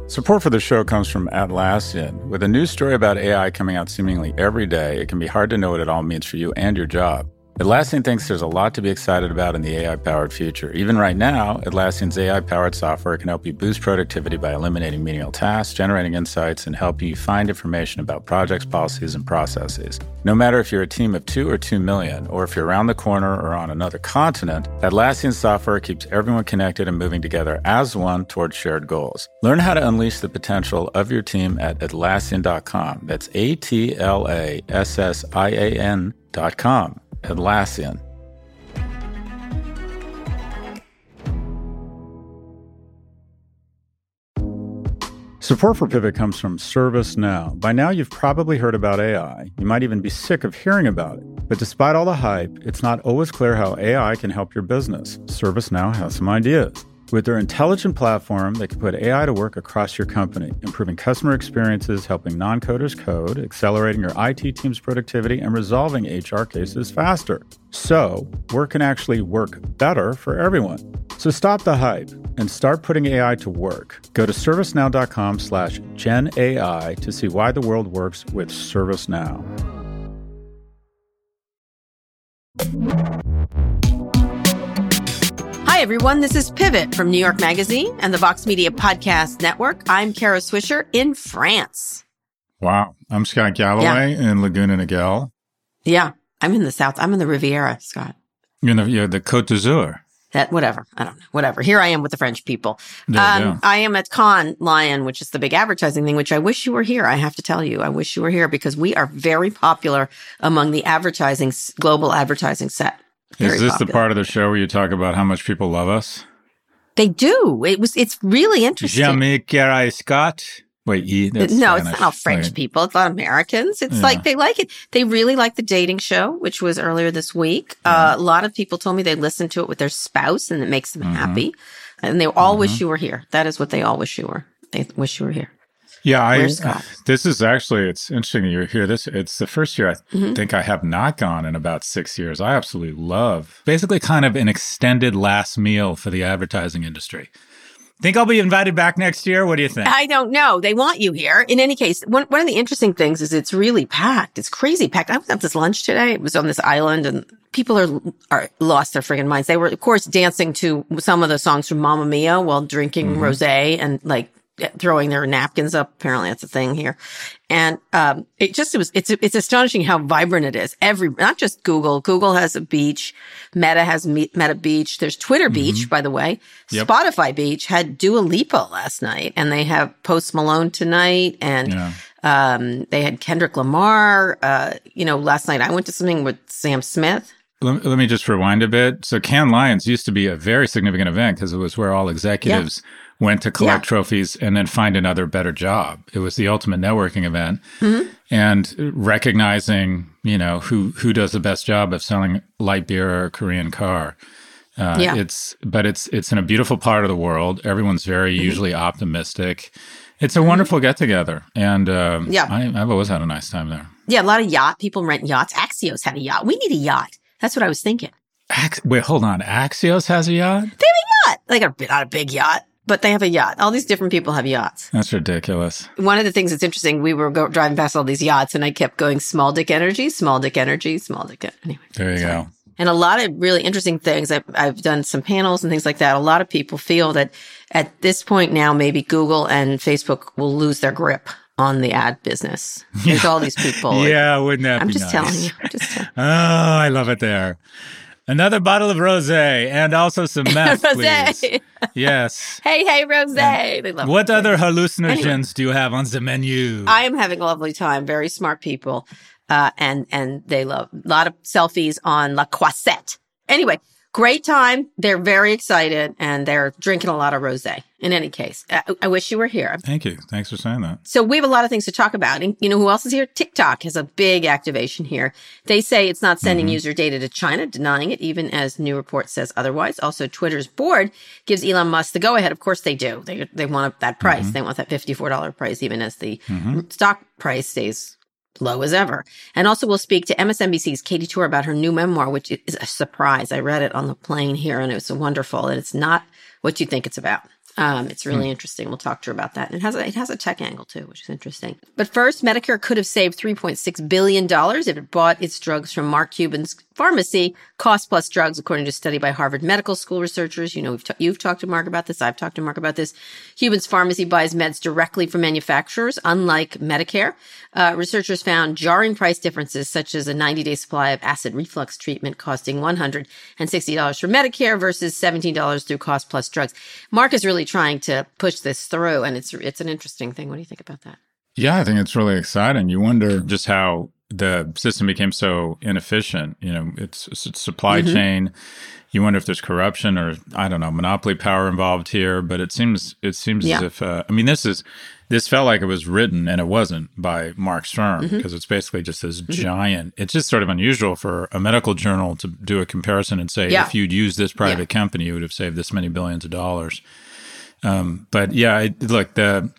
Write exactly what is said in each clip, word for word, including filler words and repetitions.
Support for the show comes from Atlassian. With a news story about A I coming out seemingly every day, it can be hard to know what it all means for you and your job. Atlassian thinks there's a lot to be excited about in the A I-powered future. Even right now, Atlassian's A I-powered software can help you boost productivity by eliminating menial tasks, generating insights, and helping you find information about projects, policies, and processes. No matter if you're a team of two or two million, or if you're around the corner or on another continent, Atlassian software keeps everyone connected and moving together as one towards shared goals. Learn how to unleash the potential of your team at Atlassian dot com. That's A T L A S S I A N dot com. Atlassian. Support for Pivot comes from ServiceNow. By now, you've probably heard about A I. You might even be sick of hearing about it. But despite all the hype, it's not always clear how A I can help your business. ServiceNow has some ideas. With their intelligent platform, they can put A I to work across your company, improving customer experiences, helping non-coders code, accelerating your I T team's productivity, and resolving H R cases faster. So, work can actually work better for everyone. So stop the hype and start putting A I to work. Go to servicenow.com slash GenAI to see why the world works with ServiceNow. Hi, everyone. This is Pivot from New York Magazine and the Vox Media Podcast Network. I'm Kara Swisher in France. Wow. I'm Scott Galloway yeah. in Laguna Niguel. Yeah. I'm in the South. I'm in the Riviera, Scott. You're in the, you're the Côte d'Azur. That, whatever. I don't know. Whatever. Here I am with the French people. Um, I am at Cannes Lion, which is the big advertising thing, which I wish you were here. I have to tell you, I wish you were here because we are very popular among the advertising, global advertising set. Very is this popular. The part of the show where you talk about how much people love us? They do. It was. It's really interesting. Jamais Kara Scott. Wait, e, that's no, Spanish. It's not all French right. people. It's a lot of Americans. It's yeah. like they like it. They really like the dating show, which was earlier this week. Yeah. Uh, a lot of people told me they listened to it with their spouse and it makes them mm-hmm. happy. And they all mm-hmm. wish you were here. That is what they all wish you were. They wish you were here. Yeah, I, uh, this is actually, it's interesting that you're here. This It's the first year I mm-hmm. think I have not gone in about six years. I absolutely love, basically kind of an extended last meal for the advertising industry. Think I'll be invited back next year? What do you think? I don't know. They want you here. In any case, one, one of the interesting things is it's really packed. It's crazy packed. I was at this lunch today. It was on this island and people are, are lost their friggin' minds. They were, of course, dancing to some of the songs from Mamma Mia while drinking mm-hmm. rosé and like throwing their napkins up. Apparently that's a thing here. And, um, it just, it was, it's, it's astonishing how vibrant it is. Every, not just Google. Google has a beach. Meta has Meta Beach. There's Twitter mm-hmm. Beach, by the way. Yep. Spotify Beach had Dua Lipa last night and they have Post Malone tonight and, yeah. um, they had Kendrick Lamar. Uh, you know, last night I went to something with Sam Smith. Let, let me just rewind a bit. So Cannes Lions used to be a very significant event because it was where all executives yeah. went to collect yeah. trophies and then find another better job. It was the ultimate networking event. Mm-hmm. And recognizing, you know, who who does the best job of selling light beer or a Korean car. Uh, yeah. It's but it's it's in a beautiful part of the world. Everyone's very mm-hmm. usually optimistic. It's a wonderful get together, and um, yeah. I, I've always had a nice time there. Yeah, a lot of yacht people rent yachts. Axios had a yacht. We need a yacht. That's what I was thinking. Ax- Wait, hold on. Axios has a yacht? They have a yacht. They got a, not a big yacht, but they have a yacht. All these different people have yachts. That's ridiculous. One of the things that's interesting, we were go- driving past all these yachts, and I kept going, small dick energy, small dick energy, small dick energy. Anyway, there you sorry. go. And a lot of really interesting things. I've, I've done some panels and things like that. A lot of people feel that at this point now, maybe Google and Facebook will lose their grip on the ad business. There's all these people. Yeah, wouldn't that I'm be just nice? telling you. I'm just telling you. Oh, I love it there. Another bottle of rosé and also some meth, please. Yes. Hey, hey, rosé. And they love what rosé. Other hallucinogens anyway, do you have on the menu? I am having a lovely time. Very smart people. Uh, and, and they love a lot of selfies on La Croisette. Anyway, great time. They're very excited and they're drinking a lot of rosé. In any case, I, I wish you were here. Thank you. Thanks for saying that. So we have a lot of things to talk about. And you know who else is here? TikTok has a big activation here. They say it's not sending mm-hmm. user data to China, denying it, even as new report says otherwise. Also, Twitter's board gives Elon Musk the go-ahead. Of course they do. They they want that price. Mm-hmm. They want that fifty-four dollars price, even as the mm-hmm. stock price stays low as ever. And also we'll speak to M S N B C's Katy Tur about her new memoir, which is a surprise. I read it on the plane here and it was so wonderful. And it's not what you think it's about. Um, it's really mm. interesting. We'll talk to her about that. And it has a, it has a tech angle too, which is interesting. But first, Medicare could have saved three point six billion dollars if it bought its drugs from Mark Cuban's pharmacy, Cost Plus Drugs, according to a study by Harvard Medical School researchers. You know, we've t- you've talked to Mark about this. I've talked to Mark about this. Cuban's pharmacy buys meds directly from manufacturers, unlike Medicare. Uh, researchers found jarring price differences, such as a ninety-day supply of acid reflux treatment costing one hundred sixty dollars for Medicare versus seventeen dollars through Cost Plus Drugs. Mark is really trying to push this through, and it's it's an interesting thing. What do you think about that? Yeah, I think it's really exciting. You wonder just how the system became so inefficient. You know, it's, it's supply mm-hmm. chain. You wonder if there's corruption or, I don't know, monopoly power involved here. But it seems it seems yeah. as if, uh, I mean, this is this felt like it was written, and it wasn't, by Mark's firm, because mm-hmm. it's basically just this mm-hmm. giant. It's just sort of unusual for a medical journal to do a comparison and say, yeah. if you'd used this private yeah. company, you would have saved this many billions of dollars. Um, but yeah, I, look, the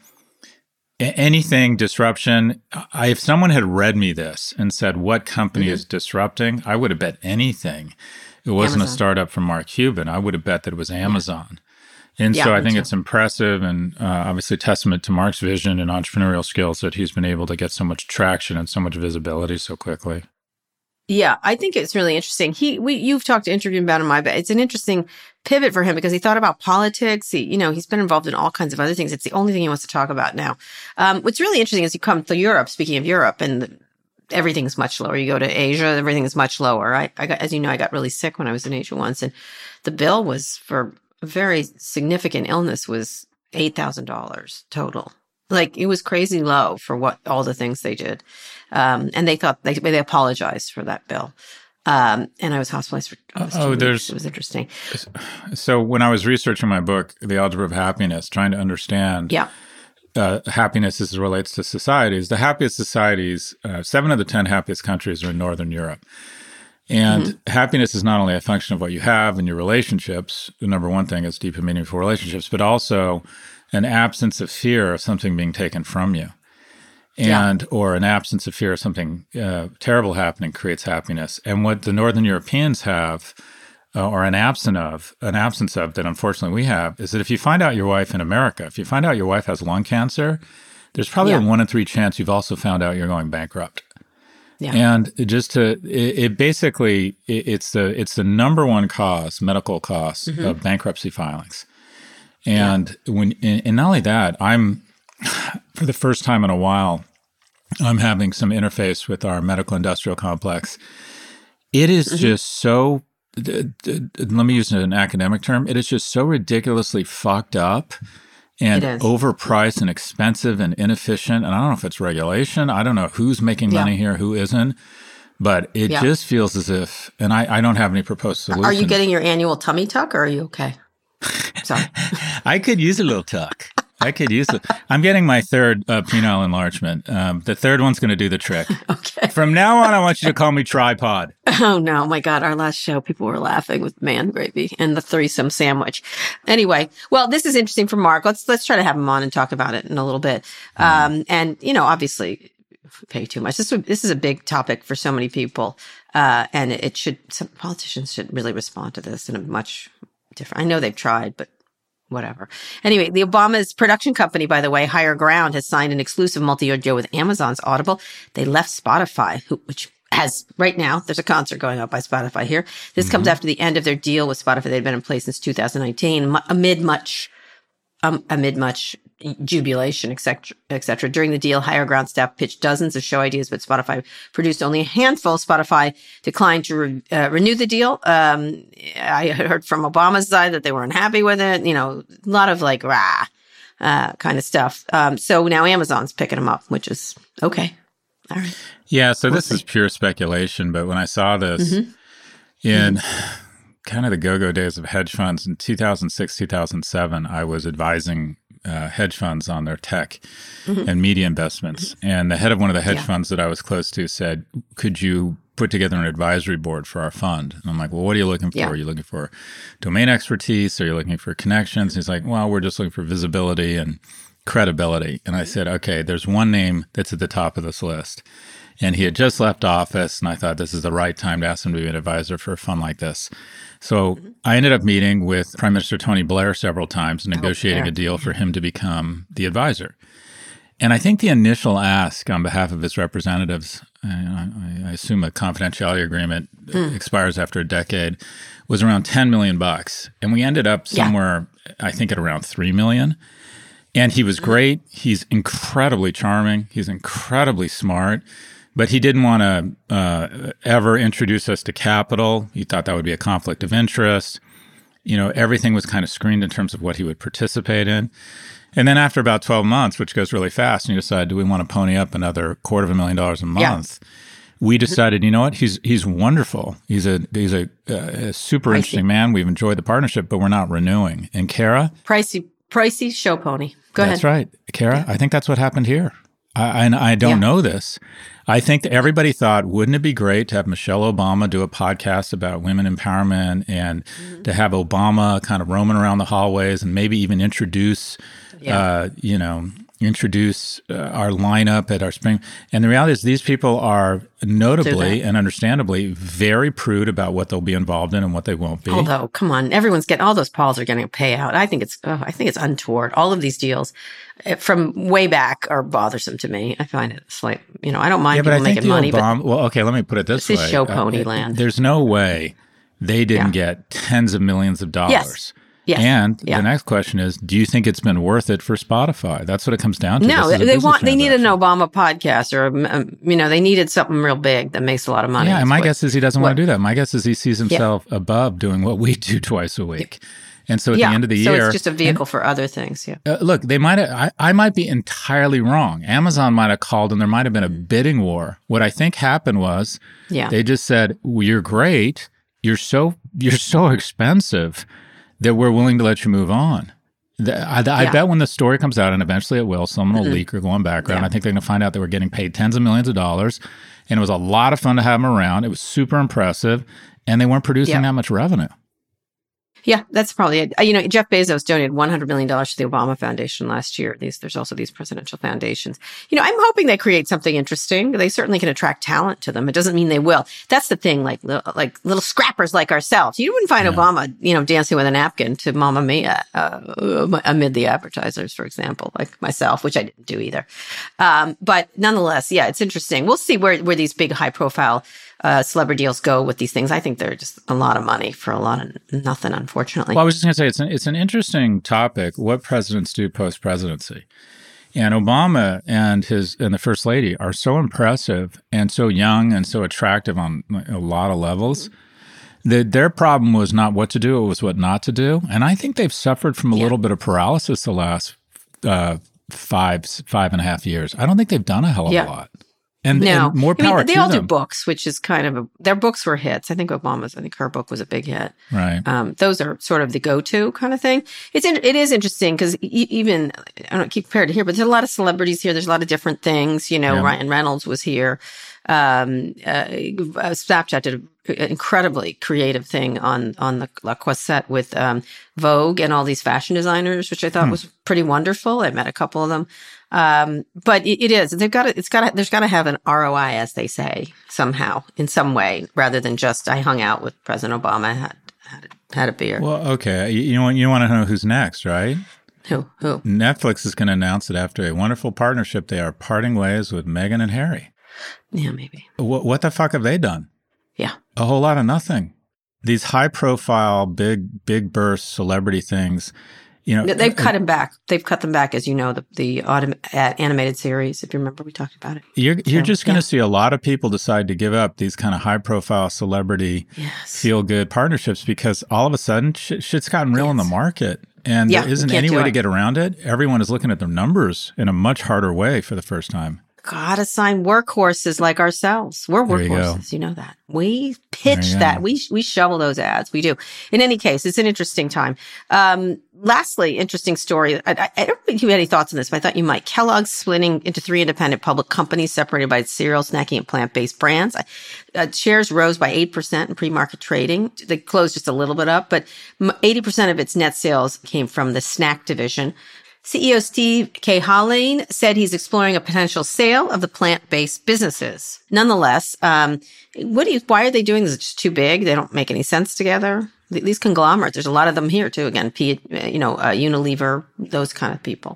anything disruption, I, if someone had read me this and said, what company mm-hmm. is disrupting, I would have bet anything it wasn't Amazon. A startup from Mark Cuban. I would have bet that it was Amazon. Yeah. And yeah, so I think too. It's impressive and uh, obviously testament to Mark's vision and entrepreneurial skills that he's been able to get so much traction and so much visibility so quickly. Yeah, I think it's really interesting. He, we, you've talked to interviewed about him. I bet it's an interesting pivot for him because he thought about politics. He, you know, he's been involved in all kinds of other things. It's the only thing he wants to talk about now. Um, what's really interesting is you come to Europe. Speaking of Europe, and the, everything's much lower. You go to Asia, everything is much lower. I, I got, as you know, I got really sick when I was in Asia once, and the bill was for a very significant illness was eight thousand dollars total. Like, it was crazy low for what all the things they did. Um, and they thought they, they apologized for that bill. Um, and I was hospitalized for almost two oh, weeks. There's, it was interesting. So when I was researching my book, The Algebra of Happiness, trying to understand yeah. uh, happiness as it relates to societies, the happiest societies, uh, seven of the ten happiest countries are in Northern Europe. And mm-hmm. happiness is not only a function of what you have in your relationships. The number one thing is deep and meaningful relationships, but also an absence of fear of something being taken from you. And, yeah. or an absence of fear of something uh, terrible happening creates happiness. And what the Northern Europeans have, uh, or an absence of, an absence of that unfortunately we have, is that if you find out your wife in America, if you find out your wife has lung cancer, there's probably yeah. a one in three chance you've also found out you're going bankrupt. Yeah. And just to, it, it basically, it, it's the it's the number one cause, medical cost mm-hmm. of bankruptcy filings. And yeah. when, and not only that, I'm, for the first time in a while, I'm having some interface with our medical industrial complex. It is mm-hmm. just so, d- d- d- let me use an academic term, it is just so ridiculously fucked up and overpriced and expensive and inefficient. And I don't know if it's regulation. I don't know who's making money yeah. here, who isn't. But it yeah. just feels as if, and I, I don't have any proposed solutions. Are you getting your annual tummy tuck, or are you okay? Sorry. I could use a little tuck. I could use it. I'm getting my third uh, penile enlargement. Um, the third one's going to do the trick. Okay. From now on, I want you to call me Tripod. Oh, no. My God. Our last show, people were laughing with man gravy and the threesome sandwich. Anyway, well, this is interesting for Mark. Let's let's try to have him on and talk about it in a little bit. Mm. Um, and, you know, obviously, pay too much. This, this is a big topic for so many people. Uh, and it should, some politicians should really respond to this in a much different, I know they've tried, but whatever. Anyway, the Obama's production company, by the way, Higher Ground, has signed an exclusive multi-year deal with Amazon's Audible. They left Spotify, who, which has right now, there's a concert going on by Spotify here. This mm-hmm. comes after the end of their deal with Spotify. They'd been in place since two thousand nineteen, amid much, um, amid much jubilation, et cetera, et cetera. During the deal, Higher Ground staff pitched dozens of show ideas, but Spotify produced only a handful. Spotify declined to re- uh, renew the deal. Um, I heard from Obama's side that they were unhappy with it. You know, a lot of like, rah, uh, kind of stuff. Um, so now Amazon's picking them up, which is okay. All right. Yeah. So we'll this see. is pure speculation, but when I saw this mm-hmm. in mm-hmm. kind of the go-go days of hedge funds in two thousand six, two thousand seven, I was advising Uh, hedge funds on their tech mm-hmm. and media investments. Mm-hmm. And the head of one of the hedge yeah. funds that I was close to said, could you put together an advisory board for our fund? And I'm like, well, what are you looking for? Yeah. Are you looking for domain expertise? Are you looking for connections? He's like, well, we're just looking for visibility and credibility. And I said, okay, there's one name that's at the top of this list. And he had just left office, and I thought this is the right time to ask him to be an advisor for a fund like this. So mm-hmm. I ended up meeting with Prime Minister Tony Blair several times, negotiating oh, a deal for him to become the advisor. And I think the initial ask on behalf of his representatives, I, I assume a confidentiality agreement mm. expires after a decade, was around ten million bucks. And we ended up somewhere, yeah. I think, at around three million. And he was great. He's incredibly charming. He's incredibly smart. But he didn't want to uh, ever introduce us to capital. He thought that would be a conflict of interest. You know, everything was kind of screened in terms of what he would participate in. And then after about twelve months, which goes really fast, and you decide, do we want to pony up another quarter of a million dollars a month? Yeah. We decided, you know what, he's he's wonderful. He's a he's a, uh, a super Pricey. interesting man. We've enjoyed the partnership, but we're not renewing. And Kara? Pricey, pricey show pony. Go that's ahead. That's right. Kara, yeah. I think that's what happened here. I, and I don't yeah. know this. I think that everybody thought, wouldn't it be great to have Michelle Obama do a podcast about women empowerment and mm-hmm. to have Obama kind of roaming around the hallways and maybe even introduce, yeah. uh, you know, introduce uh, our lineup at our spring. And the reality is these people are notably and understandably very prude about what they'll be involved in and what they won't be. Although, come on, everyone's getting, all those Pauls are getting a payout. I think it's, oh, I think it's untoward. All of these deals from way back are bothersome to me. I find it like, you know, I don't mind yeah, people making money, Obama, but well, okay, let me put it this, this way. This is show pony uh, land. There's no way they didn't yeah. get tens of millions of dollars. Yes. Yes. And yeah. the next question is, do you think it's been worth it for Spotify? That's what it comes down to. No, they want they need an Obama podcast, or um, you know, they needed something real big that makes a lot of money. Yeah, and my what, guess is he doesn't what, want to do that. My guess is he sees himself yeah. above doing what we do twice a week. And so at yeah, the end of the so year, so it's just a vehicle and, for other things. Yeah. Uh, look, they might have. I, I might be entirely wrong. Amazon might have called, and there might have been a bidding war. What I think happened was, yeah. they just said, well, "You're great. You're so you're so expensive that we're willing to let you move on." The, I, I yeah. bet when the story comes out, and eventually it will, someone will mm-hmm. leak or go on background. Yeah. I think they're going to find out they were getting paid tens of millions of dollars, and it was a lot of fun to have them around. It was super impressive, and they weren't producing yeah. that much revenue. Yeah, that's probably it. You know, Jeff Bezos donated one hundred million dollars to the Obama Foundation last year. These, there's also these presidential foundations. You know, I'm hoping they create something interesting. They certainly can attract talent to them. It doesn't mean they will. That's the thing, like, like little scrappers like ourselves. You wouldn't find yeah. Obama, you know, dancing with a napkin to Mamma Mia uh, amid the advertisers, for example, like myself, which I didn't do either. Um, but nonetheless, yeah, it's interesting. We'll see where, where these big high-profile Uh, celebrity deals go with these things. I think they're just a lot of money for a lot of nothing, unfortunately. Well, I was just going to say, it's an, it's an interesting topic, what presidents do post-presidency. And Obama and his and the First Lady are so impressive and so young and so attractive on a lot of levels that their problem was not what to do, it was what not to do. And I think they've suffered from a yeah. little bit of paralysis the last uh, five, five and a half years. I don't think they've done a hell of yeah. a lot. And, no. and more power I mean, they to all them. do books, which is kind of a, their books were hits. I think Obama's, I think her book was a big hit. Right. Um, those are sort of the go-to kind of thing. It's, in, it is interesting because e- even, I don't keep compared to here, but there's a lot of celebrities here. There's a lot of different things. You know, yeah. Ryan Reynolds was here. Um, uh, Snapchat did an incredibly creative thing on, on the La Croisette with, um, Vogue and all these fashion designers, which I thought hmm. was pretty wonderful. I met a couple of them. Um, but it, it is, they've got to, it's got to, there's got to have an R O I, as they say, somehow, in some way, rather than just, I hung out with President Obama, had, had, a, had a beer. Well, okay. You, you want, you want to know who's next, right? Who, who? Netflix is going to announce that after a wonderful partnership, they are parting ways with Meghan and Harry. Yeah, maybe. What, what the fuck have they done? Yeah. A whole lot of nothing. These high profile, big, big burst celebrity things. You know, they've cut him back. They've cut them back, as you know, the the autom- uh, animated series. If you remember, we talked about it. You're you're so, just going to yeah. see a lot of people decide to give up these kind of high profile celebrity yes. feel good partnerships because all of a sudden shit, shit's gotten real yes. in the market, and yeah, there isn't any way it. to get around it. Everyone is looking at their numbers in a much harder way for the first time. Gotta sign workhorses like ourselves. We're workhorses. You, you know that. We pitch that. We we shovel those ads. We do. In any case, it's an interesting time. Um, lastly, interesting story. I, I, I don't think you had any thoughts on this, but I thought you might. Kellogg's splitting into three independent public companies separated by cereal, snacking, and plant-based brands. Uh, shares rose by eight percent in pre-market trading. They closed just a little bit up, but eighty percent of its net sales came from the snack division. C E O Steve Cahillane said he's exploring a potential sale of the plant-based businesses. Nonetheless, um, what do you, why are they doing this? It's just too big. They don't make any sense together. These conglomerates, there's a lot of them here too. Again, P, you know, uh, Unilever, those kind of people.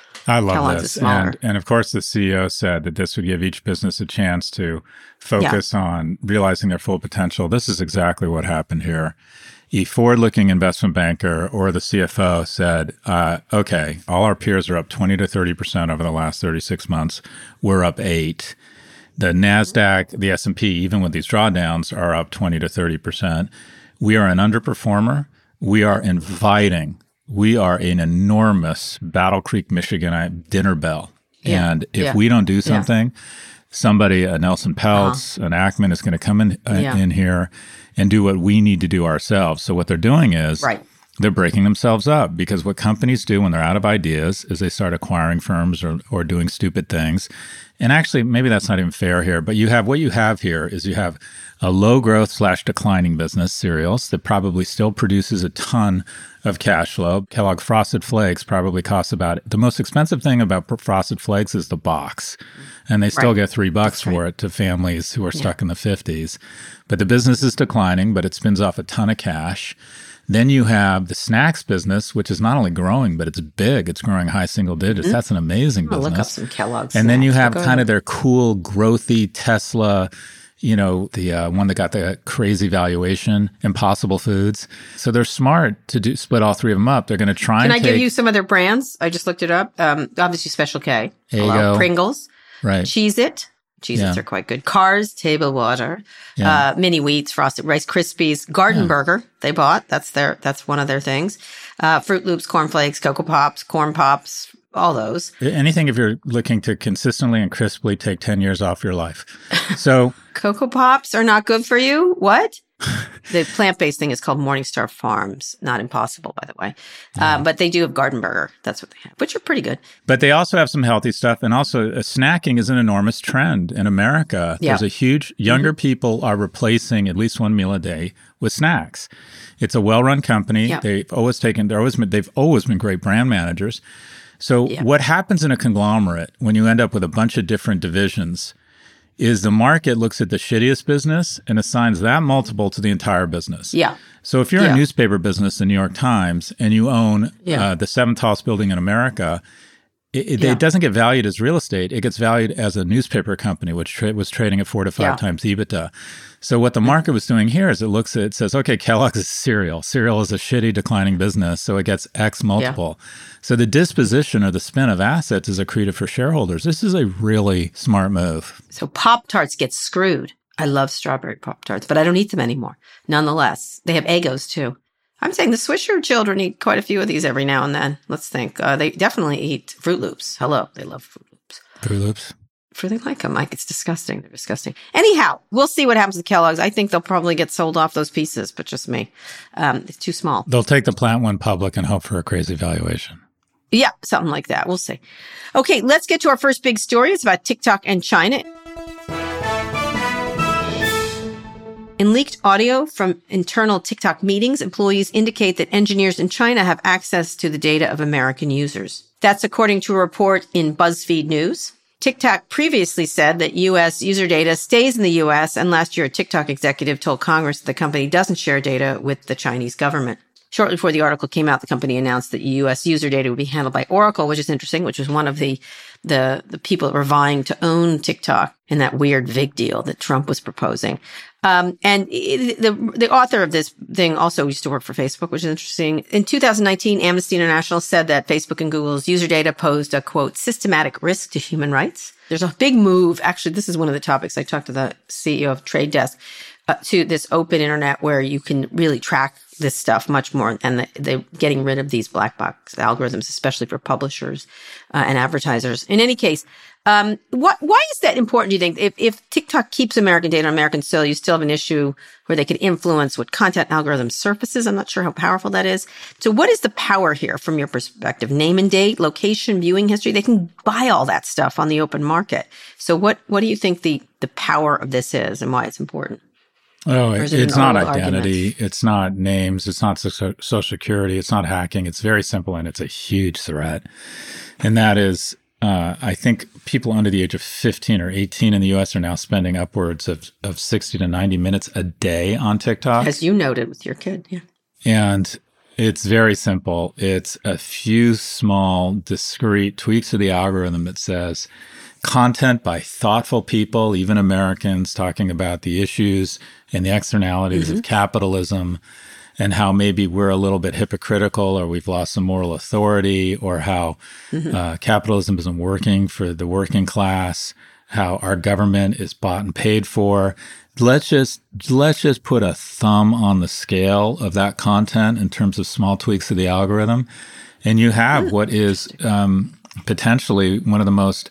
I love Kellogg's this. is smaller. And, and of course, the C E O said that this would give each business a chance to focus yeah. on realizing their full potential. This is exactly what happened here. A forward-looking investment banker or the C F O said, uh, okay, all our peers are up twenty to thirty percent over the last thirty-six months. We're up eight. The NASDAQ, the S and P, even with these drawdowns, are up twenty to thirty percent. We are an underperformer. We are inviting. We are an enormous Battle Creek, Michigan dinner bell. Yeah. And if yeah. we don't do something, yeah. somebody, a Nelson Peltz, uh-huh. an Ackman is going to come in, uh, yeah. in here and do what we need to do ourselves. So what they're doing is right. they're breaking themselves up, because what companies do when they're out of ideas is they start acquiring firms or, or doing stupid things. And actually, maybe that's not even fair here, but you have what you have here is you have a low growth slash declining business, cereals, that probably still produces a ton of cash flow. Kellogg Frosted Flakes probably costs about, the most expensive thing about Frosted Flakes is the box. And they still right. get three bucks That's for right. it to families who are yeah. stuck in the fifties. But the business is declining, but it spins off a ton of cash. Then you have the snacks business, which is not only growing, but it's big. It's growing high single digits. Mm-hmm. That's an amazing I'll business. Look up some Kellogg's. And then you have kind of their cool, growthy Tesla, you know, the uh, one that got the crazy valuation, Impossible Foods. So they're smart to do split all three of them up. They're going to try Can and I take, give you some of their brands? I just looked it up. Um, obviously, Special K. Hello. Pringles. Right. Cheez-It. Cheez-Its yeah. are quite good. Cars, Table Water, yeah. uh, Mini Wheats, Frosted Rice Krispies, Garden yeah. Burger. They bought. That's their. That's one of their things. Uh, Fruit Loops, Corn Flakes, Cocoa Pops, Corn Pops. All those. Anything if you're looking to consistently and crisply take ten years off your life. So Cocoa Pops are not good for you? What? The plant-based thing is called Morningstar Farms. Not Impossible, by the way. Yeah. Um, but they do have Garden Burger. That's what they have, which are pretty good. But they also have some healthy stuff. And also uh, snacking is an enormous trend in America. Yeah. There's a huge, younger mm-hmm. people are replacing at least one meal a day with snacks. It's a well-run company. Yeah. They've always taken, they're always been, they've always been great brand managers. So yeah. what happens in a conglomerate when you end up with a bunch of different divisions is the market looks at the shittiest business and assigns that multiple to the entire business. Yeah. So if you're yeah. a newspaper business, the New York Times, and you own yeah. uh, the seventh tallest building in America, it, it, yeah. it doesn't get valued as real estate. It gets valued as a newspaper company, which tra- was trading at four to five yeah. times EBITDA. So what the market was doing here is it looks at, it says, okay, Kellogg's is cereal. Cereal is a shitty declining business, so it gets X multiple. Yeah. So the disposition or the spin of assets is accretive for shareholders. This is a really smart move. So Pop-Tarts get screwed. I love strawberry Pop-Tarts, but I don't eat them anymore. Nonetheless, they have Eggos too. I'm saying the Swisher children eat quite a few of these every now and then. Let's think. Uh, they definitely eat Fruit Loops. Hello. They love Fruit Loops. Fruit Loops. For they like them. Like, it's disgusting. They're disgusting. Anyhow, we'll see what happens to Kellogg's. I think they'll probably get sold off those pieces, but just me. Um, it's too small. They'll take the plant one public and hope for a crazy valuation. Yeah, something like that. We'll see. Okay, let's get to our first big story. It's about TikTok and China. In leaked audio from internal TikTok meetings, employees indicate that engineers in China have access to the data of American users. That's according to a report in BuzzFeed News. TikTok previously said that U S user data stays in the U S, and last year a TikTok executive told Congress that the company doesn't share data with the Chinese government. Shortly before the article came out, the company announced that U S user data would be handled by Oracle, which is interesting, which was one of the the the people that were vying to own TikTok in that weird V I G deal that Trump was proposing. Um, and it, the the author of this thing also used to work for Facebook, which is interesting. In two thousand nineteen, Amnesty International said that Facebook and Google's user data posed a, quote, systematic risk to human rights. There's a big move. Actually, this is one of the topics I talked to the C E O of Trade Desk, uh, to this open internet where you can really track this stuff much more. And the, they're getting rid of these black box algorithms, especially for publishers uh, and advertisers. In any case, um, what, why is that important, do you think? If, if TikTok keeps American data on American soil, you still have an issue where they could influence what content algorithm surfaces. I'm not sure how powerful that is. So what is the power here from your perspective? Name and date, location, viewing history. They can buy all that stuff on the open market. So what, what do you think the, the power of this is and why it's important? Oh, Or it, is it it's an not old identity. argument? It's not names. It's not so- social security. It's not hacking. It's very simple, and it's a huge threat. And that is, uh, I think people under the age of fifteen or eighteen in the U S are now spending upwards of, of sixty to ninety minutes a day on TikTok. As you noted with your kid, yeah. And it's very simple. It's a few small, discrete tweaks to the algorithm that says content by thoughtful people, even Americans, talking about the issues and the externalities mm-hmm. of capitalism and how maybe we're a little bit hypocritical or we've lost some moral authority or how mm-hmm. uh, capitalism isn't working for the working class, how our government is bought and paid for. Let's just let's just put a thumb on the scale of that content in terms of small tweaks to the algorithm, and you have what is um, potentially one of the most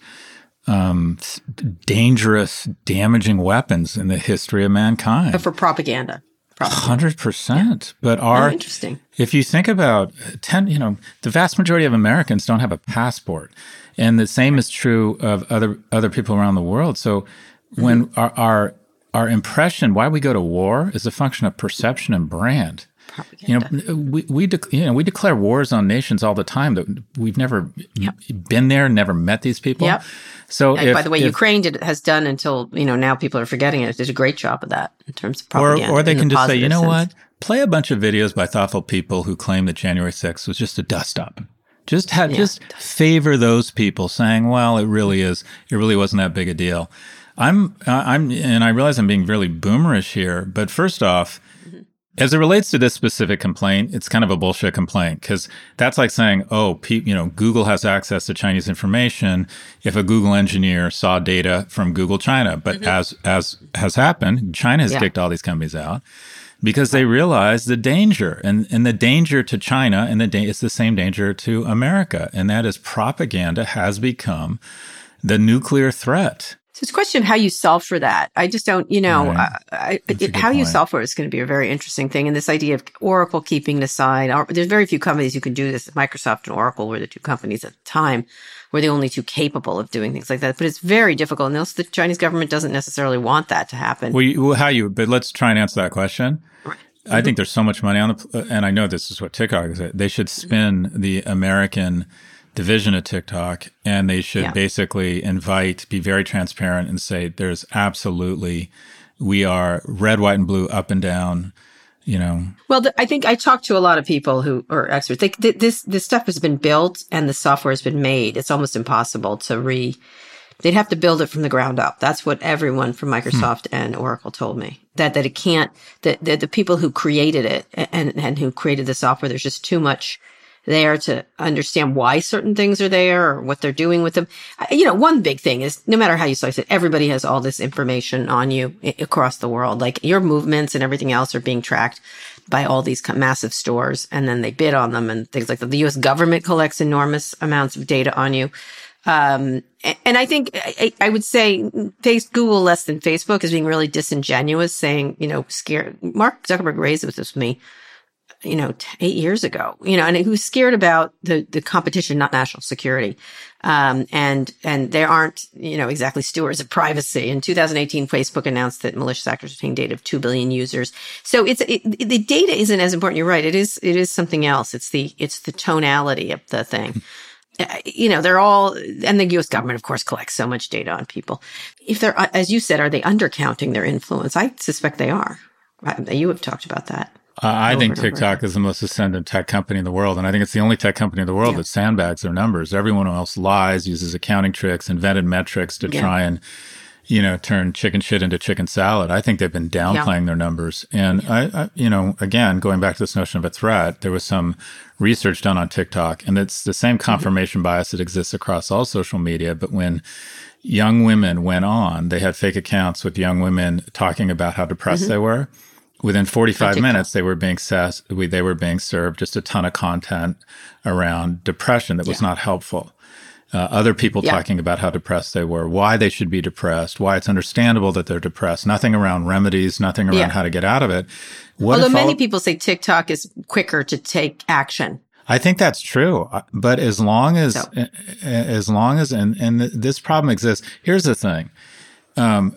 um, dangerous, damaging weapons in the history of mankind. But for propaganda. A hundred percent. But our, oh, interesting. If you think about ten, you know, the vast majority of Americans don't have a passport, and the same is true of other other people around the world. So mm-hmm. when our, our our impression, why we go to war, is a function of perception and brand. Propaganda. You know, we we de- you know we declare wars on nations all the time that we've never yep. been there, never met these people. Yep. So, and if, by the way, if, Ukraine did, has done until you know now people are forgetting it. Did a great job of that in terms of propaganda. Or or they can just say, you know sense. what, play a bunch of videos by thoughtful people who claim that January sixth was just a dust up. Just have yeah. just favor those people, saying, well, it really is. It really wasn't that big a deal. I'm uh, I'm and I realize I'm being really boomerish here, but first off. Mm-hmm. As it relates to this specific complaint, it's kind of a bullshit complaint because that's like saying, oh, pe- you know, Google has access to Chinese information if a Google engineer saw data from Google China. But mm-hmm. as as has happened, China has yeah. kicked all these companies out because they realize the danger. And, and the danger to China and the da- it's the same danger to America. And that is propaganda has become the nuclear threat. So it's a question of how you solve for that. I just don't, you know, right. I, I, it, how point. you solve for it is going to be a very interesting thing. And this idea of Oracle keeping it aside, there's very few companies who can do this. Microsoft and Oracle were the two companies at the time, were the only two capable of doing things like that. But it's very difficult. And also the Chinese government doesn't necessarily want that to happen. Well, you, well how you, but let's try and answer that question. Right. I mm-hmm. think there's so much money on the, and I know this is what TikTok is. They should spin mm-hmm. the American division of TikTok, and they should yeah. basically invite, be very transparent and say there's absolutely, we are red, white, and blue, up and down, you know. Well, the, I think I talked to a lot of people who are experts. They, th- this this stuff has been built and the software has been made. It's almost impossible to re, they'd have to build it from the ground up. That's what everyone from Microsoft hmm. and Oracle told me, that that it can't, that, that the people who created it and, and who created the software, there's just too much there to understand why certain things are there or what they're doing with them. You know, one big thing is no matter how you slice it, everybody has all this information on you I- across the world. Like your movements and everything else are being tracked by all these massive stores, and then they bid on them and things like that. The U S government collects enormous amounts of data on you. Um, and I think I, I would say face Google less than Facebook is being really disingenuous, saying, you know, scare. Mark Zuckerberg raised this with me. you know, t- eight years ago, you know, and who's scared about the, the competition, not national security. Um, and, and they aren't, you know, exactly stewards of privacy. In two thousand eighteen, Facebook announced that malicious actors obtained data of two billion users. So it's, it, the data isn't as important. You're right. It is, it is something else. It's the, it's the tonality of the thing. Uh, you know, they're all, and the U S government, of course, collects so much data on people. If they're, as you said, are they undercounting their influence? I suspect they are. You have talked about that. Uh, I think TikTok is the most ascendant tech company in the world. And I think it's the only tech company in the world yeah. that sandbags their numbers. Everyone else lies, uses accounting tricks, invented metrics to yeah. try and, you know, turn chicken shit into chicken salad. I think they've been downplaying yeah. their numbers. And, yeah. I, I, you know, again, going back to this notion of a threat, there was some research done on TikTok, and it's the same confirmation mm-hmm. bias that exists across all social media. But when young women went on, they had fake accounts with young women talking about how depressed mm-hmm. they were. Within forty-five minutes, they were being ses- they were being served just a ton of content around depression that was yeah. not helpful. Uh, other people yeah. talking about how depressed they were, why they should be depressed, why it's understandable that they're depressed. Nothing around remedies, nothing around yeah. how to get out of it. What Although many all- people say TikTok is quicker to take action. I think that's true, but as long as so. as long as and and this problem exists, here's the thing. Um,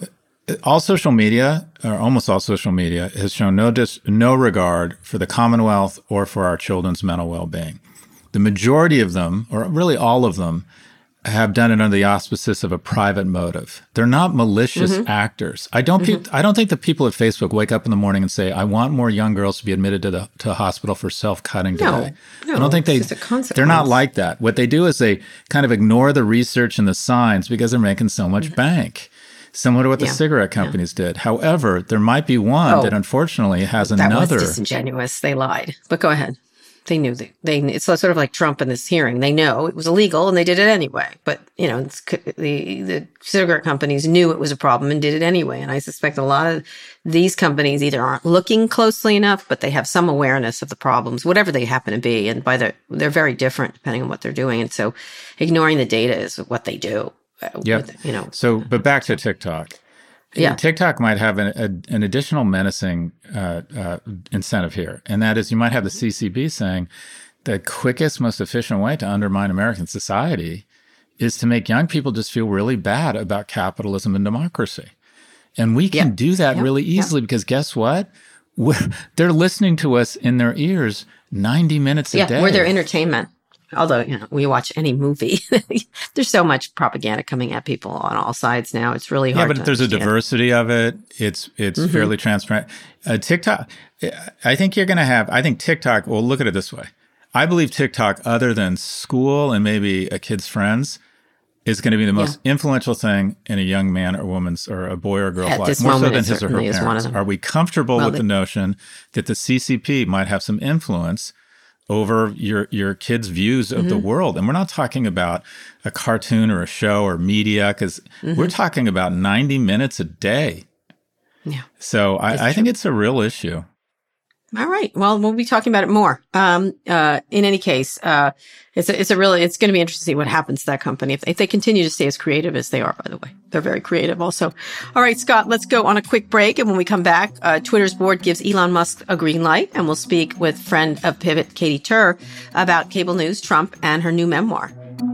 all social media, or almost all social media, has shown no dis- no regard for the Commonwealth or for our children's mental well-being. The majority of them, or really all of them, have done it under the auspices of a private motive. They're not malicious mm-hmm. actors. I don't. Mm-hmm. Pe- I don't think the people at Facebook wake up in the morning and say, "I want more young girls to be admitted to the to a hospital for self-cutting today." No, no, I don't think they. They're not like that. What they do is they kind of ignore the research and the signs because they're making so much mm-hmm. bank. Similar to what the yeah. cigarette companies yeah. did. However, there might be one oh, that unfortunately has that another. That was disingenuous. They lied. But go ahead. They knew they, they, it's sort of like Trump in this hearing. They know it was illegal and they did it anyway. But, you know, it's, the, the cigarette companies knew it was a problem and did it anyway. And I suspect a lot of these companies either aren't looking closely enough, but they have some awareness of the problems, whatever they happen to be. And by the, they're very different depending on what they're doing. And so ignoring the data is what they do. Yeah. You know. So, but back to TikTok. Yeah. TikTok might have an, a, an additional menacing uh, uh, incentive here. And that is you might have the C C B saying the quickest, most efficient way to undermine American society is to make young people just feel really bad about capitalism and democracy. And we can yeah. do that yeah. really easily yeah. because guess what? We're, they're listening to us in their ears ninety minutes a yeah, day. Yeah, we're their entertainment. Although, you know, we watch any movie, there's so much propaganda coming at people on all sides now. It's really hard. Yeah, but to there's understand. a diversity of it. It's it's mm-hmm. fairly transparent. Uh, TikTok, I think you're going to have, I think TikTok, well, look at it this way. I believe TikTok, other than school and maybe a kid's friends, is going to be the most yeah. influential thing in a young man or woman's or a boy or girl's at life, more so than his or her parents. Are we comfortable well, with they, the notion that the C C P might have some influence over your your kids' views of mm-hmm. the world? And we're not talking about a cartoon or a show or media, because mm-hmm. we're talking about ninety minutes a day. Yeah. So I, I think it's a real issue. All right. Well, we'll be talking about it more. Um, uh, in any case, uh, it's a, it's a really, it's going to be interesting to see what happens to that company if, if they continue to stay as creative as they are, by the way. They're very creative also. All right, Scott, let's go on a quick break. And when we come back, uh, Twitter's board gives Elon Musk a green light, and we'll speak with friend of Pivot, Katie Tur, about cable news, Trump, and her new memoir.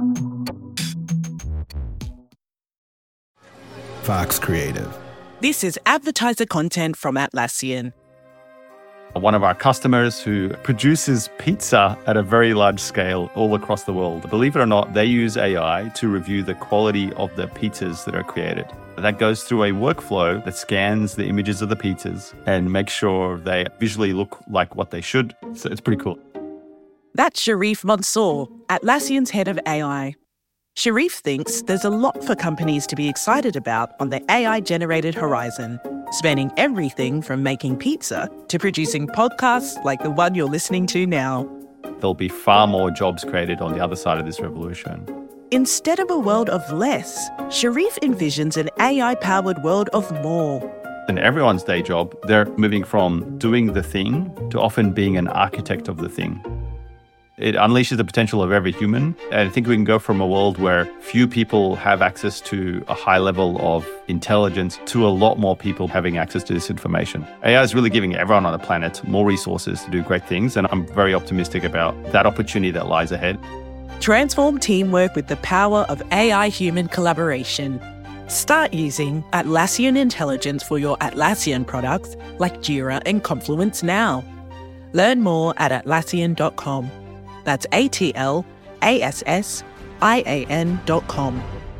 Fox Creative. This is advertiser content from Atlassian. One of our customers who produces pizza at a very large scale all across the world. Believe it or not, they use A I to review the quality of the pizzas that are created. That goes through a workflow that scans the images of the pizzas and makes sure they visually look like what they should. So it's pretty cool. That's Sharif Mansour, Atlassian's head of A I. Sharif thinks there's a lot for companies to be excited about on the A I-generated horizon, spanning everything from making pizza to producing podcasts like the one you're listening to now. There'll be far more jobs created on the other side of this revolution. Instead of a world of less, Sharif envisions an A I-powered world of more. In everyone's day job, they're moving from doing the thing to often being an architect of the thing. It unleashes the potential of every human. And I think we can go from a world where few people have access to a high level of intelligence to a lot more people having access to this information. A I is really giving everyone on the planet more resources to do great things, and I'm very optimistic about that opportunity that lies ahead. Transform teamwork with the power of A I-human collaboration. Start using Atlassian Intelligence for your Atlassian products like Jira and Confluence now. Learn more at Atlassian dot com. That's A T L A S S I A N dot com.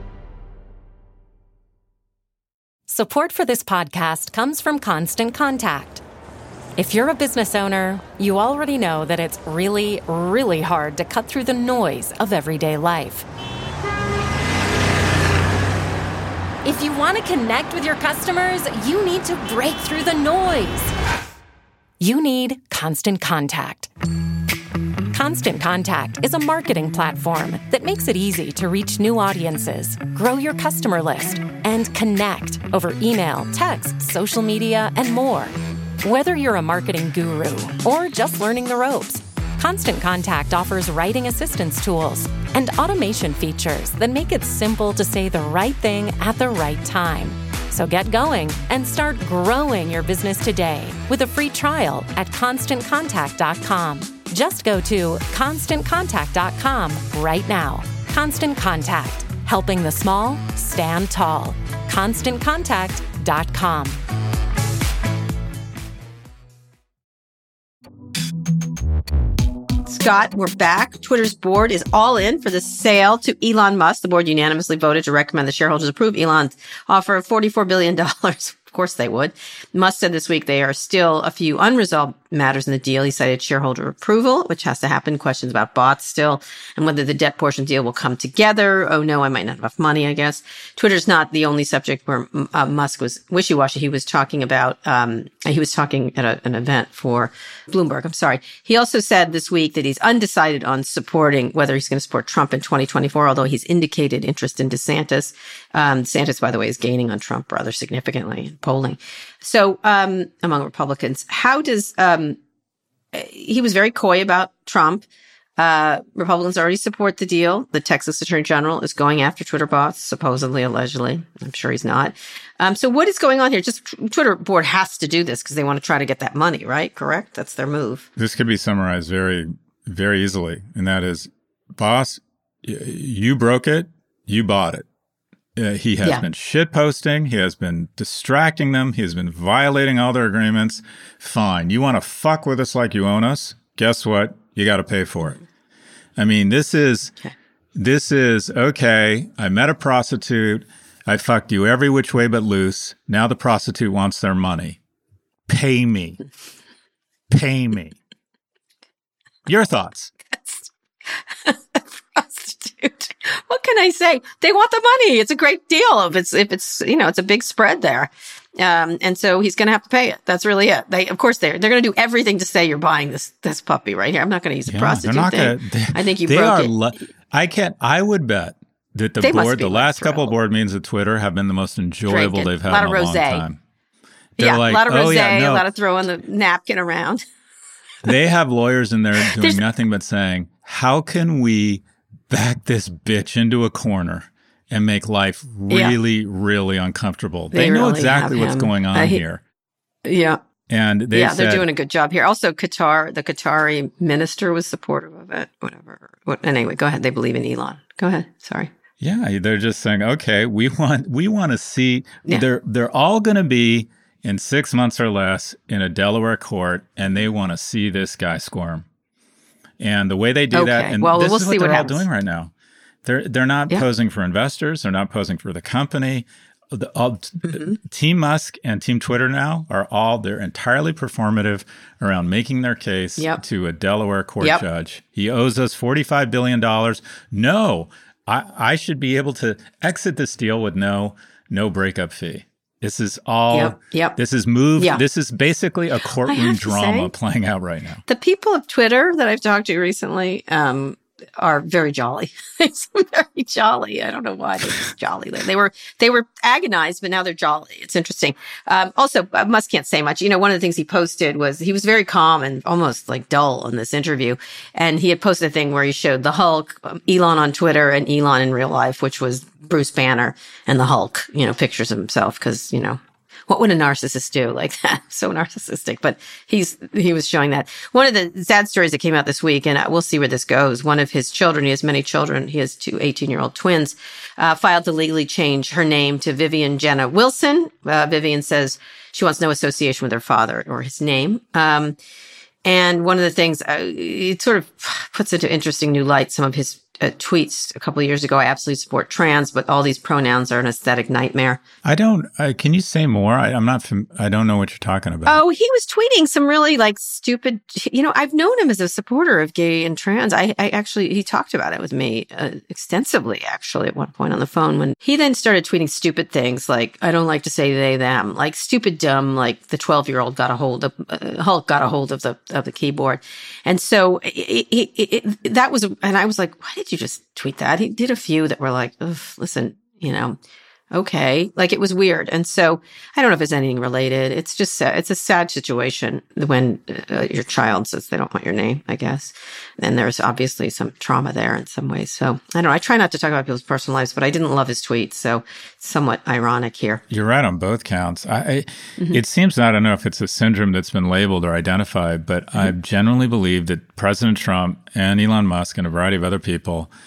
Support for this podcast comes from Constant Contact. If you're a business owner, you already know that it's really, really hard to cut through the noise of everyday life. If you want to connect with your customers, you need to break through the noise. You need Constant Contact. Constant Contact is a marketing platform that makes it easy to reach new audiences, grow your customer list, and connect over email, text, social media, and more. Whether you're a marketing guru or just learning the ropes, Constant Contact offers writing assistance tools and automation features that make it simple to say the right thing at the right time. So get going and start growing your business today with a free trial at constant contact dot com. Just go to constant contact dot com right now. Constant Contact, helping the small stand tall. constant contact dot com. Scott, we're back. Twitter's board is all in for the sale to Elon Musk. The board unanimously voted to recommend the shareholders approve Elon's offer of forty-four billion dollars. Of course they would. Musk said this week there are still a few unresolved matters in the deal. He cited shareholder approval, which has to happen, questions about bots still, and whether the debt portion deal will come together. Oh, no, I might not have enough money, I guess. Twitter's not the only subject where uh, Musk was wishy-washy. He was talking about, um, he was talking at a, an event for Bloomberg. I'm sorry. He also said this week that he's undecided on supporting whether he's going to support Trump in twenty twenty-four, although he's indicated interest in DeSantis. Um, DeSantis, by the way, is gaining on Trump rather significantly in polling. So, um, among Republicans, how does, um, he was very coy about Trump. Uh, Republicans already support the deal. The Texas Attorney General is going after Twitter bots, supposedly, allegedly. I'm sure he's not. Um, so what is going on here? Just Twitter board has to do this because they want to try to get that money, right? Correct? That's their move. This could be summarized very, very easily. And that is, boss, you broke it, you bought it. Uh, he has yeah. been shit posting. He has been distracting them. He has been violating all their agreements. Fine. You want to fuck with us like you own us? Guess what? You got to pay for it. I mean, this is, okay. this is, okay, I met a prostitute. I fucked you every which way but loose. Now the prostitute wants their money. Pay me. Pay me. Your thoughts? Prostitute. What can I say? They want the money. It's a great deal. If it's, if it's, you know, it's a big spread there. Um, and so he's going to have to pay it. That's really it. They, of course, they're, they're going to do everything to say you're buying this, this puppy right here. I'm not going to use a yeah, prostitute thing. Gonna, they, I think you broke are, it. I can't, I would bet that the they board, the last couple of board meetings at Twitter have been the most enjoyable Drinking. they've had a in a long time. They're yeah, like, a lot of oh, rosé, yeah, no. a lot of throwing the napkin around. They have lawyers in there doing There's, nothing but saying, how can we back this bitch into a corner and make life really, yeah. really uncomfortable? They, they know really exactly what's going on uh, he, here. Yeah. And they yeah, said, they're doing a good job here. Also, Qatar, the Qatari minister was supportive of it, whatever. What, anyway, go ahead. They believe in Elon. Go ahead. Sorry. Yeah, they're just saying, okay, we want we want to see, yeah. they're they're all going to be in six months or less in a Delaware court, and they want to see this guy squirm. And the way they do okay. that, and well, this we'll is see what they're what all happens. doing right now. They're they're not yeah. posing for investors. They're not posing for the company. The, all, mm-hmm. Team Musk and Team Twitter now are all, they're entirely performative around making their case yep. to a Delaware court yep. judge. He owes us forty-five billion dollars. No, I, I should be able to exit this deal with no no breakup fee. This is all, yep, yep. this is moved, yep. this is basically a courtroom drama say, playing out right now. The people of Twitter that I've talked to recently um, are very jolly. They're very jolly. I don't know why they're just jolly. They were, they were agonized, but now they're jolly. It's interesting. Um, also, Musk can't say much. You know, one of the things he posted was he was very calm and almost like dull in this interview. And he had posted a thing where he showed the Hulk, um, Elon on Twitter and Elon in real life, which was Bruce Banner and the Hulk, you know, pictures of himself. Cause, you know, what would a narcissist do like that? So narcissistic, but he's, he was showing that. One of the sad stories that came out this week, and we'll see where this goes. One of his children, he has many children. He has two eighteen year old twins, uh, filed to legally change her name to Vivian Jenna Wilson. Uh, Vivian says she wants no association with her father or his name. Um, and one of the things, uh, it sort of puts into interesting new light some of his Uh, tweets a couple of years ago. I absolutely support trans, but all these pronouns are an aesthetic nightmare. I don't, uh, can you say more? I, I'm not, fam- I don't know what you're talking about. Oh, he was tweeting some really like stupid, you know, I've known him as a supporter of gay and trans. I, I actually, he talked about it with me uh, extensively, actually, at one point on the phone when he then started tweeting stupid things like, I don't like to say they, them, like stupid, dumb, like the twelve year old got a hold of, uh, Hulk got a hold of the, of the keyboard. And so it, it, it, it, that was, and I was like, why did you just tweet that? He did a few that were like, listen, you know, okay. Like it was weird. And so I don't know if it's anything related. It's just, uh, it's a sad situation when uh, your child says they don't want your name, I guess. And there's obviously some trauma there in some ways. So I don't know. I try not to talk about people's personal lives, but I didn't love his tweets. So it's somewhat ironic here. You're right on both counts. I, I mm-hmm. It seems, I don't know if it's a syndrome that's been labeled or identified, but mm-hmm. I generally believe that President Trump and Elon Musk and a variety of other people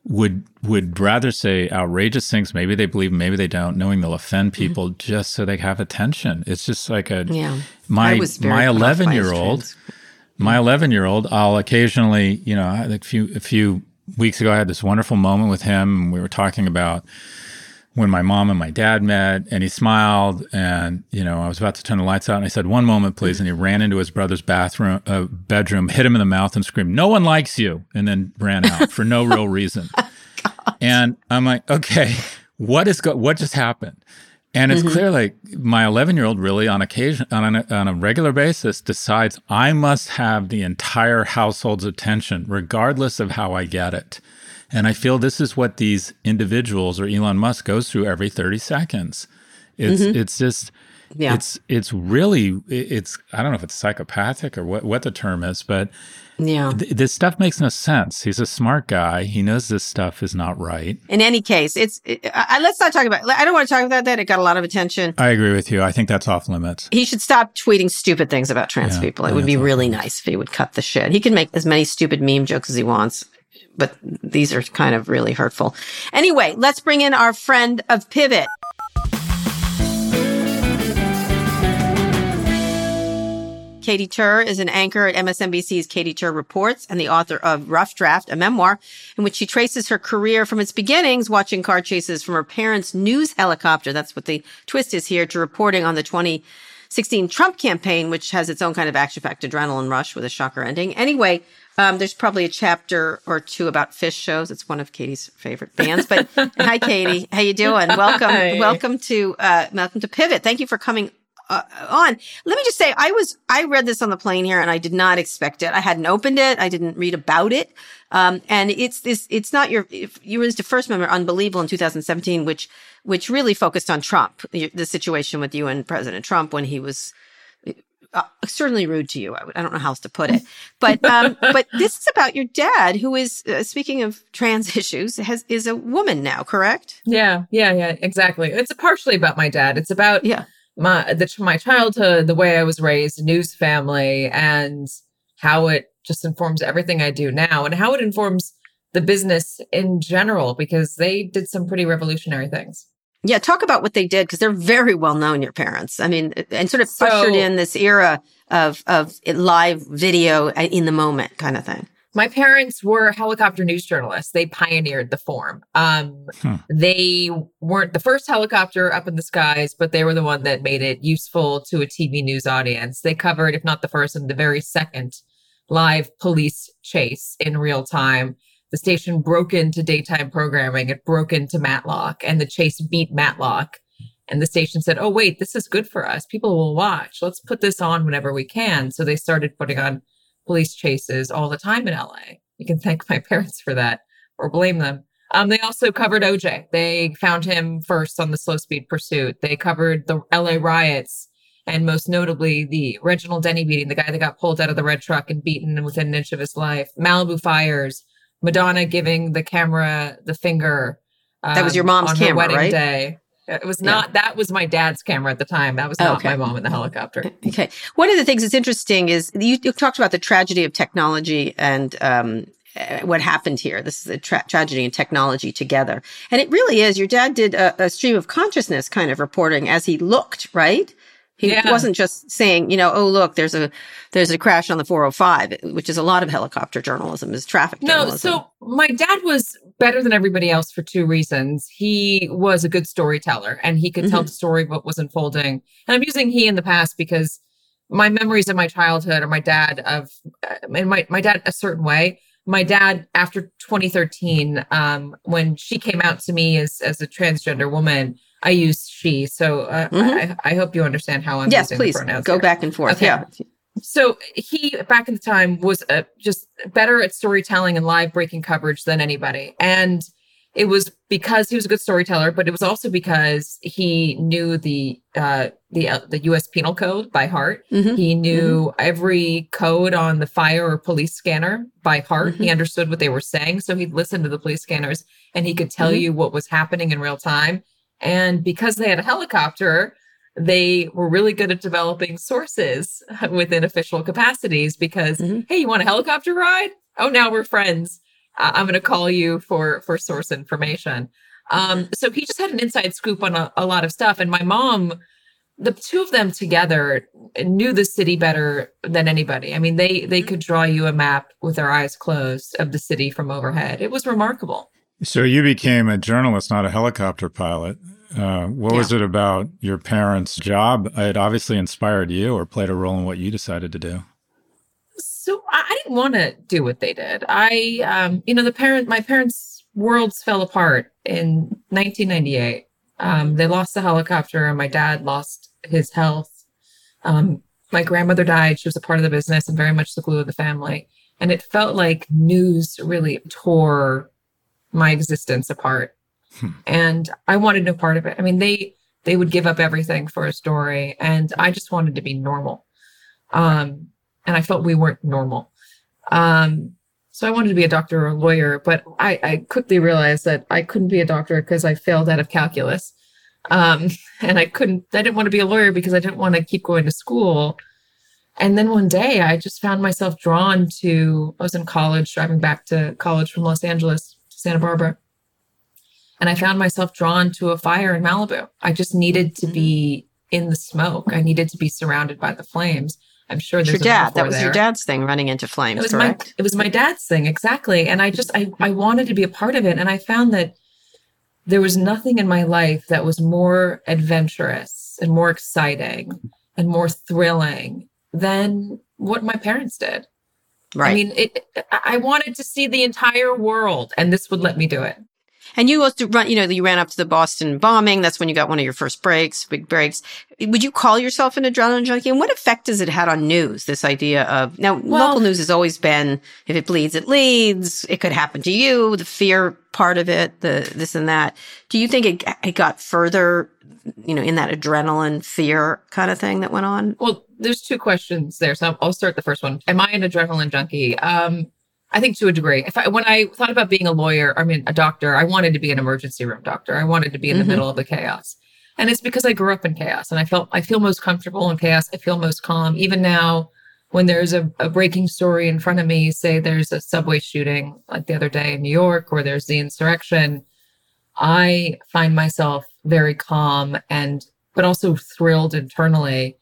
would would rather say outrageous things. Maybe they believe, maybe they don't, knowing they'll offend people mm-hmm. just so they have attention. It's just like a yeah. my my eleven year old my eleven year old. I'll occasionally, you know, a few a few weeks ago, I had this wonderful moment with him, and we were talking about when my mom and my dad met, and he smiled, and, you know, I was about to turn the lights out, and I said, "One moment, please." And he ran into his brother's bathroom, uh, bedroom, hit him in the mouth and screamed, "No one likes you," and then ran out for no real reason. And I'm like, okay, what is go- what just happened? And it's mm-hmm. clear, like, my eleven-year-old really on occasion, on a, on a regular basis, decides I must have the entire household's attention, regardless of how I get it. And I feel this is what these individuals or Elon Musk goes through every thirty seconds. It's mm-hmm. it's just, yeah. it's it's really, it's, I don't know if it's psychopathic or what, what the term is, but yeah, th- this stuff makes no sense. He's a smart guy. He knows this stuff is not right. In any case, it's, it, I, let's not talk about, I don't want to talk about that. It got a lot of attention. I agree with you. I think that's off limits. He should stop tweeting stupid things about trans yeah, people. It would be really nice if he would cut the shit. He can make as many stupid meme jokes as he wants, but these are kind of really hurtful. Anyway, let's bring in our friend of Pivot. Katy Tur is an anchor at M S N B C's Katy Tur Reports and the author of Rough Draft, a memoir in which she traces her career from its beginnings, watching car chases from her parents' news helicopter. That's what the twist is here, to reporting on the twenty sixteen Trump campaign, which has its own kind of action-packed adrenaline rush with a shocker ending. Anyway, Um, there's probably a chapter or two about fish shows. It's one of Katie's favorite bands. But hi, Katie. How you doing? Welcome, hi. welcome to uh, welcome to Pivot. Thank you for coming uh, on. Let me just say, I was I read this on the plane here, and I did not expect it. I hadn't opened it. I didn't read about it. Um, and it's this. It's not your. If you released a first memoir, Unbelievable, in two thousand seventeen, which which really focused on Trump, the situation with you and President Trump when he was. Uh, certainly rude to you. I, I don't know how else to put it, but um, but this is about your dad, who is uh, speaking of trans issues, has is a woman now, correct? Yeah, yeah, yeah, exactly. It's partially about my dad. It's about yeah. my the, my childhood, the way I was raised, a news family, and how it just informs everything I do now, and how it informs the business in general, because they did some pretty revolutionary things. Yeah, talk about what they did, because they're very well known, your parents. I mean, and sort of so, ushered in this era of of live video in the moment kind of thing. My parents were helicopter news journalists. They pioneered the form. Um, hmm. They weren't the first helicopter up in the skies, but they were the one that made it useful to a T V news audience. They covered, if not the first, and the very second live police chase in real time. The station broke into daytime programming. It broke into Matlock, and the chase beat Matlock. And the station said, oh, wait, this is good for us. People will watch. Let's put this on whenever we can. So they started putting on police chases all the time in L A. You can thank my parents for that, or blame them. Um, they also covered O J. They found him first on the slow speed pursuit. They covered the L A riots, and most notably the Reginald Denny beating, the guy that got pulled out of the red truck and beaten within an inch of his life. Malibu fires. Madonna giving the camera the finger. Um, that was your mom's on camera, her wedding right? Day. It was not, yeah. That was my dad's camera at the time. That was not okay. my mom in the helicopter. Okay. One of the things that's interesting is you, you talked about the tragedy of technology and um, what happened here. This is a tra- tragedy and technology together. And it really is. Your dad did a, a stream of consciousness kind of reporting as he looked, right? He yeah. wasn't just saying, you know, oh, look, there's a there's a crash on the four oh five, which is a lot of helicopter journalism, is traffic journalism. No, so my dad was better than everybody else for two reasons. He was a good storyteller, and he could mm-hmm. tell the story of what was unfolding. And I'm using he in the past because my memories of my childhood, or my dad of, uh, and my, my dad a certain way. My dad, after twenty thirteen, um, when she came out to me as as a transgender woman, I used she. So uh, mm-hmm. I, I hope you understand how I'm yes, using please. the pronouns. Go here. back and forth. Okay. Yeah. So he, back in the time, was uh, just better at storytelling and live breaking coverage than anybody. And it was because he was a good storyteller, but it was also because he knew the uh, the uh, the U S Penal Code by heart. Mm-hmm. He knew mm-hmm. every code on the fire or police scanner by heart. Mm-hmm. He understood what they were saying. So he'd listen to the police scanners, and he could tell mm-hmm. you what was happening in real time. And because they had a helicopter, they were really good at developing sources within official capacities because, mm-hmm. hey, you want a helicopter ride? Oh, now we're friends. I- I'm going to call you for for source information. Um, so he just had an inside scoop on a, a lot of stuff. And my mom, the two of them together knew the city better than anybody. I mean, they they could draw you a map with their eyes closed of the city from overhead. It was remarkable. So you became a journalist, not a helicopter pilot. Uh, what Yeah. was it about your parents' job? It obviously inspired you or played a role in what you decided to do. So I, I didn't want to do what they did. I, um, you know, the parent, my parents' worlds fell apart in nineteen ninety-eight. Um, they lost the helicopter, and my dad lost his health. Um, my grandmother died. She was a part of the business and very much the glue of the family. And it felt like news really tore my existence apart. Hmm. And I wanted no part of it. I mean, they they would give up everything for a story, and I just wanted to be normal. Um, and I felt we weren't normal. Um, so I wanted to be a doctor or a lawyer, but I, I quickly realized that I couldn't be a doctor because I failed out of calculus. Um, and I couldn't, I didn't want to be a lawyer because I didn't want to keep going to school. And then one day I just found myself drawn to, I was in college, driving back to college from Los Angeles to Santa Barbara. And I found myself drawn to a fire in Malibu. I just needed to be in the smoke. I needed to be surrounded by the flames. I'm sure there's your dad. That was there. your dad's thing, running into flames, it was correct? My, it was my dad's thing, exactly. And I just, I, I wanted to be a part of it. And I found that there was nothing in my life that was more adventurous and more exciting and more thrilling than what my parents did. Right. I mean, it, I wanted to see the entire world, and this would let me do it. And you also run, you know, you ran up to the Boston bombing. That's when you got one of your first breaks, big breaks. Would you call yourself an adrenaline junkie? And what effect has it had on news? This idea of, now, Well, local news has always been, if it bleeds, it leads. It could happen to you, the fear part of it, the this and that. Do you think it, it got further, you know, in that adrenaline fear kind of thing that went on? Well, there's two questions there. So I'll start the first one. Am I an adrenaline junkie? Um, I think to a degree. If I, when I thought about being a lawyer, I mean, a doctor, I wanted to be an emergency room doctor. I wanted to be in the mm-hmm. middle of the chaos. And it's because I grew up in chaos, and I felt, I feel most comfortable in chaos. I feel most calm. Even now, when there's a, a breaking story in front of me, say there's a subway shooting like the other day in New York, or there's the insurrection, I find myself very calm and, but also thrilled internally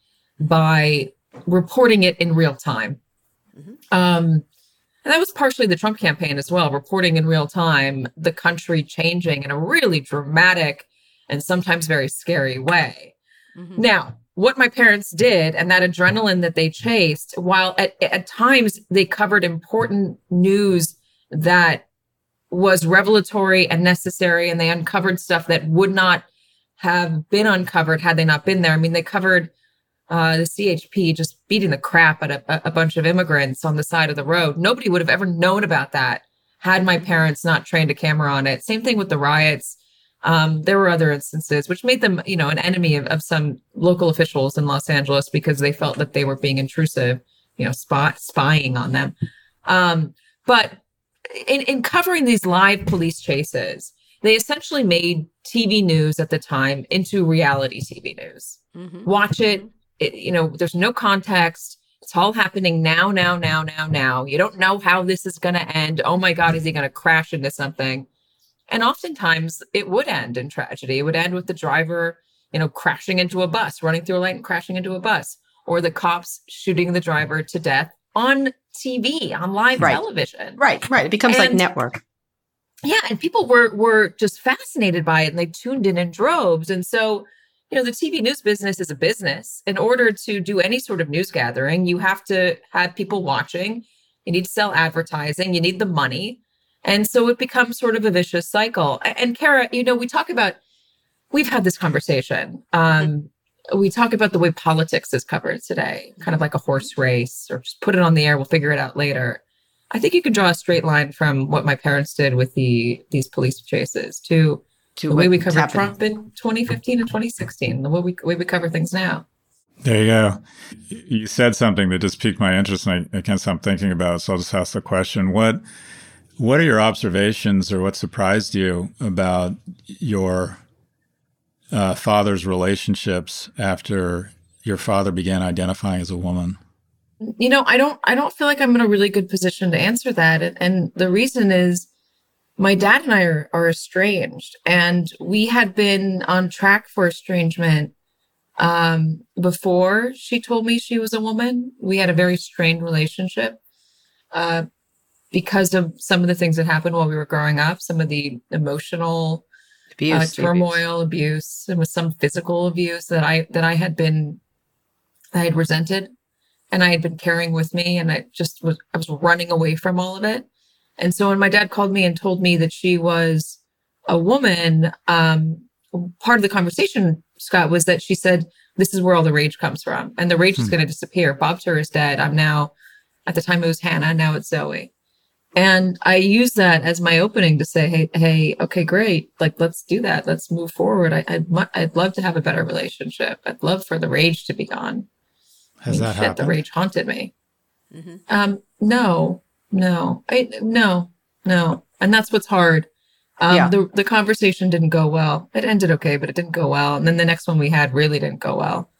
by reporting it in real time. Mm-hmm. Um, And that was partially the Trump campaign as well, reporting in real time the country changing in a really dramatic and sometimes very scary way. Mm-hmm. Now, what my parents did and that adrenaline that they chased, while at, at times they covered important news that was revelatory and necessary, and they uncovered stuff that would not have been uncovered had they not been there. I mean, they covered Uh, the C H P just beating the crap out of a, a bunch of immigrants on the side of the road. Nobody would have ever known about that had my parents not trained a camera on it. Same thing with the riots. Um, there were other instances which made them, you know, an enemy of, of some local officials in Los Angeles because they felt that they were being intrusive, you know, spot spying on them. Um, but in, in covering these live police chases, they essentially made T V news at the time into reality T V news. Mm-hmm. Watch it. It, you know, there's no context. It's all happening now, now, now, now, now. You don't know how this is going to end. Oh my God, is he going to crash into something? And oftentimes it would end in tragedy. It would end with the driver, you know, crashing into a bus, running through a light and crashing into a bus, or the cops shooting the driver to death on T V, on live right. television. Right, right. It becomes and, like network. Yeah, and people were were just fascinated by it, and they tuned in in droves. And so, you know, the T V news business is a business. In order to do any sort of news gathering, you have to have people watching. You need to sell advertising. You need the money. And so it becomes sort of a vicious cycle. And Kara, you know, we talk about, we've had this conversation. Um, mm-hmm. We talk about the way politics is covered today, kind of like a horse race, or just put it on the air. We'll figure it out later. I think you can draw a straight line from what my parents did with the these police chases to the way we covered Trump in twenty fifteen and twenty sixteen, the way we, way we cover things now. There you go. You said something that just piqued my interest, and I, I can't stop thinking about it, so I'll just ask the question. What What are your observations, or what surprised you about your uh, father's relationships after your father began identifying as a woman? You know, I don't I don't feel like I'm in a really good position to answer that. And, and the reason is my dad and I are, are estranged, and we had been on track for estrangement um, before she told me she was a woman. We had a very strained relationship uh, because of some of the things that happened while we were growing up, some of the emotional abuse, uh, turmoil, abuse, and with some physical abuse that I that I had been I had resented. And I had been carrying with me, and I just was, I was running away from all of it. And so when my dad called me and told me that she was a woman, um, part of the conversation, Scott, was that she said, this is where all the rage comes from. And the rage hmm. is going to disappear. Bob Tur is dead. I'm now, at the time it was Hannah, now it's Zoe. And I use that as my opening to say, hey, hey, okay, great. Like, let's do that. Let's move forward. I, I'd, I'd love to have a better relationship. I'd love for the rage to be gone. Has I mean, that shit, happened? The rage haunted me. Mm-hmm. Um, no, no, I, no, no. And that's what's hard. Um, yeah. the, the conversation didn't go well. It ended okay, but it didn't go well. And then the next one we had really didn't go well.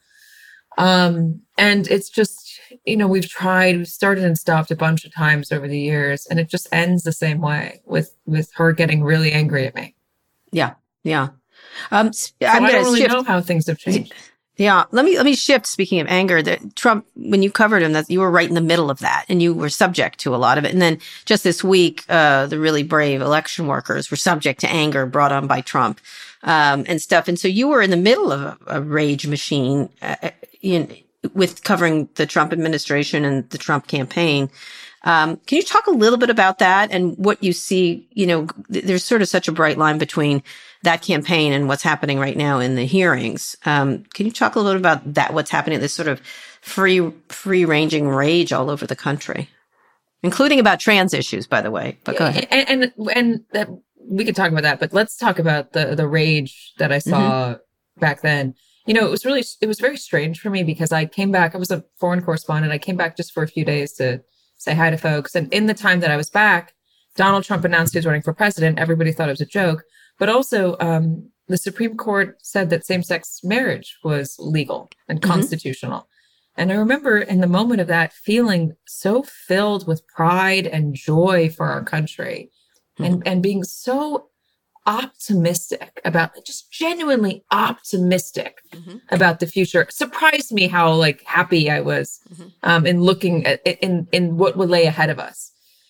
Um, and it's just, you know, we've tried, we've started and stopped a bunch of times over the years, and it just ends the same way with, with her getting really angry at me. Yeah. Yeah. Um, so I'm I don't really shift. know how things have changed. Yeah, let me let me shift. Speaking of anger, that Trump, when you covered him, that you were right in the middle of that, and you were subject to a lot of it. And then just this week, uh, the really brave election workers were subject to anger brought on by Trump um, and stuff. And so you were in the middle of a, a rage machine uh, in, with covering the Trump administration and the Trump campaign. Um, can you talk a little bit about that and what you see? You know, th- there's sort of such a bright line between that campaign and what's happening right now in the hearings. Um, can you talk a little bit about that? What's happening? This sort of free, free ranging rage all over the country, including about trans issues, by the way. But go ahead. And and, and that, we could talk about that, but let's talk about the the rage that I saw mm-hmm. back then. You know, it was really it was very strange for me because I came back. I was a foreign correspondent. I came back just for a few days to say hi to folks. And in the time that I was back, Donald Trump announced he was running for president. Everybody thought it was a joke. But also, um, the Supreme Court said that same-sex marriage was legal and mm-hmm. constitutional. And I remember in the moment of that feeling so filled with pride and joy for our country mm-hmm. and, and being so optimistic about, just genuinely optimistic mm-hmm. about the future. It surprised me how like happy I was mm-hmm. um, in looking at in, in what would lay ahead of us.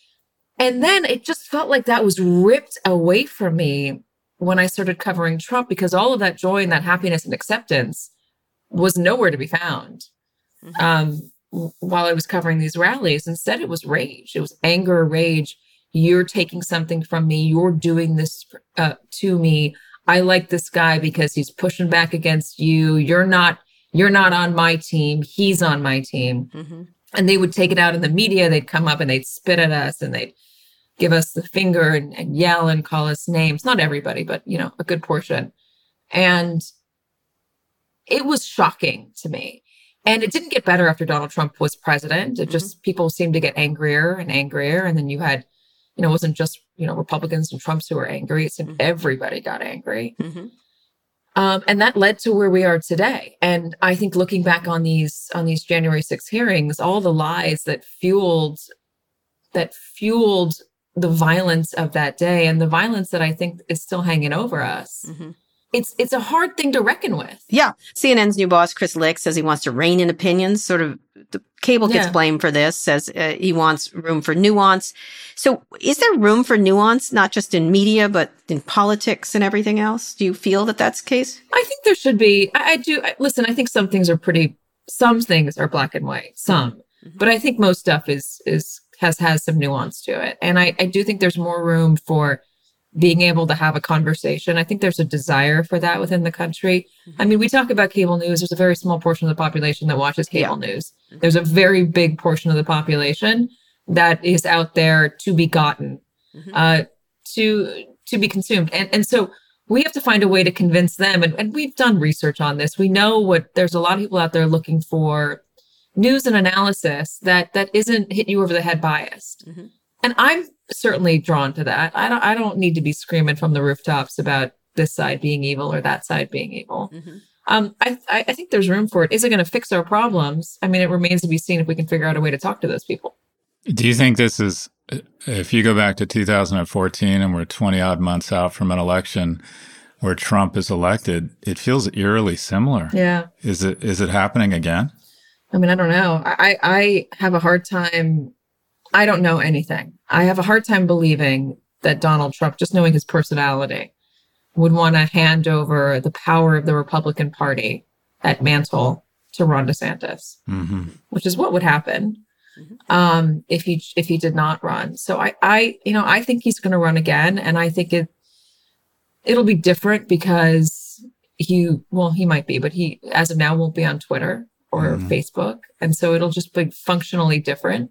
And then it just felt like that was ripped away from me when I started covering Trump, because all of that joy and that happiness and acceptance was nowhere to be found mm-hmm. um, while I was covering these rallies. Instead, it was rage. It was anger, rage. You're taking something from me. You're doing this uh, to me. I like this guy because he's pushing back against you. You're not, you're not on my team. He's on my team. Mm-hmm. And they would take it out in the media. They'd come up and they'd spit at us and they'd give us the finger and, and yell and call us names. Not everybody, but, you know, a good portion. And it was shocking to me. And it didn't get better after Donald Trump was president. It just, mm-hmm. people seemed to get angrier and angrier. And then you had, you know, it wasn't just, you know, Republicans and Trumps who were angry. It seemed mm-hmm. everybody got angry. Mm-hmm. Um, and that led to where we are today. And I think looking back on these, on these January sixth hearings, all the lies that fueled, that fueled the violence of that day and the violence that I think is still hanging over us. Mm-hmm. It's it's a hard thing to reckon with. Yeah. C N N's new boss, Chris Lick, says he wants to rein in opinions. Sort of the cable gets yeah. blamed for this, says uh, he wants room for nuance. So is there room for nuance, not just in media, but in politics and everything else? Do you feel that that's the case? I think there should be. I, I do. I, listen, I think some things are pretty, some things are black and white, some. Mm-hmm. But I think most stuff is is has has some nuance to it. And I, I do think there's more room for being able to have a conversation. I think there's a desire for that within the country. I mean, we talk about cable news. There's a very small portion of the population that watches cable yeah. news. There's a very big portion of the population that is out there to be gotten, mm-hmm. uh, to to be consumed. And and so we have to find a way to convince them. And, and we've done research on this. We know what, there's a lot of people out there looking for news and analysis that that isn't hit you over the head biased. Mm-hmm. And I'm certainly drawn to that. I don't I don't need to be screaming from the rooftops about this side being evil or that side being evil. Mm-hmm. Um, I, I I think there's room for it. Is it going to fix our problems? I mean, it remains to be seen if we can figure out a way to talk to those people. Do you think this is, if you go back to two thousand fourteen and we're twenty odd months out from an election where Trump is elected, it feels eerily similar. Yeah. Is it is it happening again? I mean, I don't know. I, I have a hard time. I don't know anything. I have a hard time believing that Donald Trump, just knowing his personality, would want to hand over the power of the Republican Party at mantle to Ron DeSantis, mm-hmm. which is what would happen um, if he if he did not run. So I, I you know, I think he's going to run again, and I think it it'll be different because he well he might be, but he as of now won't be on Twitter or mm. Facebook, and so it'll just be functionally different.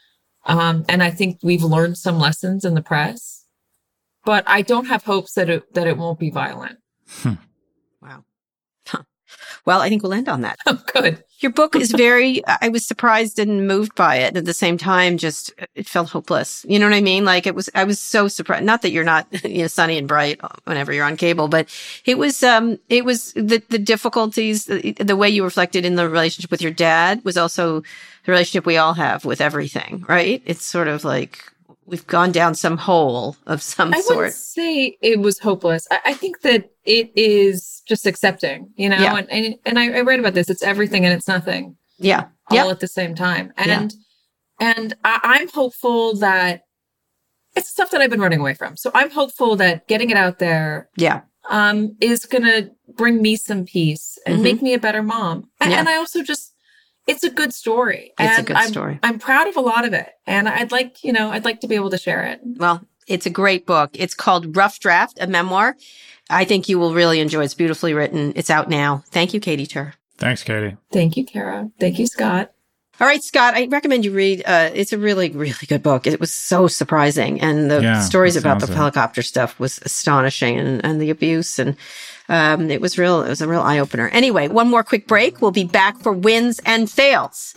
Um, and I think we've learned some lessons in the press, but I don't have hopes that it that it won't be violent. Hmm. Wow. Huh. Well, I think we'll end on that. Oh, good. Your book is very, I was surprised and moved by it. At the same time, just, it felt hopeless. You know what I mean? Like it was, I was so surprised. Not that you're not, you know, sunny and bright whenever you're on cable, but it was, um, it was the, the difficulties, the, the way you reflected in the relationship with your dad was also the relationship we all have with everything, right? It's sort of like, we've gone down some hole of some I sort. I wouldn't say it was hopeless. I, I think that it is just accepting, you know, yeah. and, and, and I, I read about this. It's everything and it's nothing. Yeah. All yep. at the same time. And, yeah. and I, I'm hopeful that it's stuff that I've been running away from. So I'm hopeful that getting it out there yeah. um, is going to bring me some peace and mm-hmm. make me a better mom. And, yeah. and I also just, it's a good story. It's and a good I'm, story. I'm proud of a lot of it. And I'd like, you know, I'd like to be able to share it. Well, it's a great book. It's called Rough Draft, a memoir. I think you will really enjoy it. It's beautifully written. It's out now. Thank you, Katy Tur. Thanks, Katy. Thank you, Kara. Thank you, Scott. All right, Scott, I recommend you read. Uh, it's a really, really good book. It was so surprising. And the yeah, stories about the helicopter it. stuff was astonishing and, and the abuse. And um, it was real. It was a real eye opener. Anyway, one more quick break. We'll be back for wins and fails.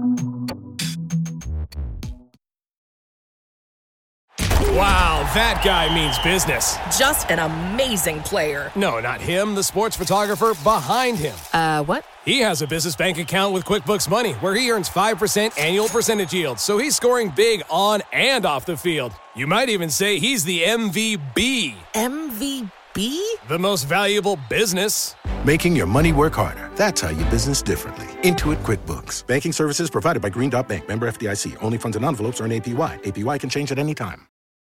Wow, that guy means business. Just an amazing player. No, not him, the sports photographer behind him. Uh, what? He has a business bank account with QuickBooks Money where he earns five percent annual percentage yield, so he's scoring big on and off the field. You might even say he's the M V B. M V B? The most valuable business. Making your money work harder. That's how you business differently. Intuit QuickBooks. Banking services provided by Green Dot Bank. Member F D I C. Only funds and envelopes earn A P Y. A P Y can change at any time.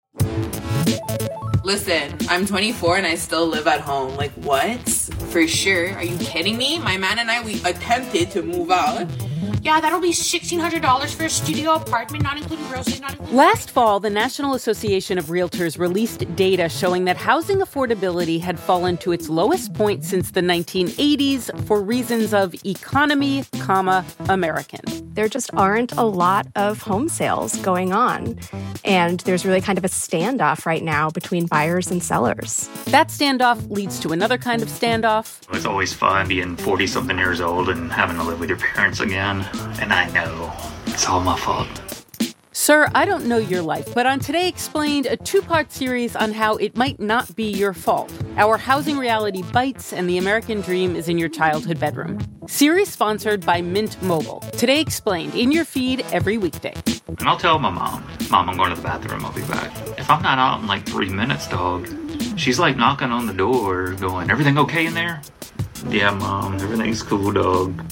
Listen, I'm twenty-four and I still live at home. Like, what? For sure. Are you kidding me? My man and I, we attempted to move out. Yeah, that'll be sixteen hundred dollars for a studio apartment, not including groceries, not including... Last fall, the National Association of Realtors released data showing that housing affordability had fallen to its lowest point since the nineteen eighties for reasons of economy, comma, American. There just aren't a lot of home sales going on. And there's really kind of a standoff right now between buyers and sellers. That standoff leads to another kind of standoff. It's always fun being forty-something years old and having to live with your parents again. And I know it's all my fault. Sir, I don't know your life, but on Today Explained, a two-part series on how it might not be your fault. Our housing reality bites and the American dream is in your childhood bedroom. Series sponsored by Mint Mobile. Today Explained, in your feed every weekday. And I'll tell my mom, Mom, I'm going to the bathroom, I'll be back. If I'm not out in like three minutes, dog, she's like knocking on the door going, everything okay in there? Yeah, Mom, everything's cool, dog.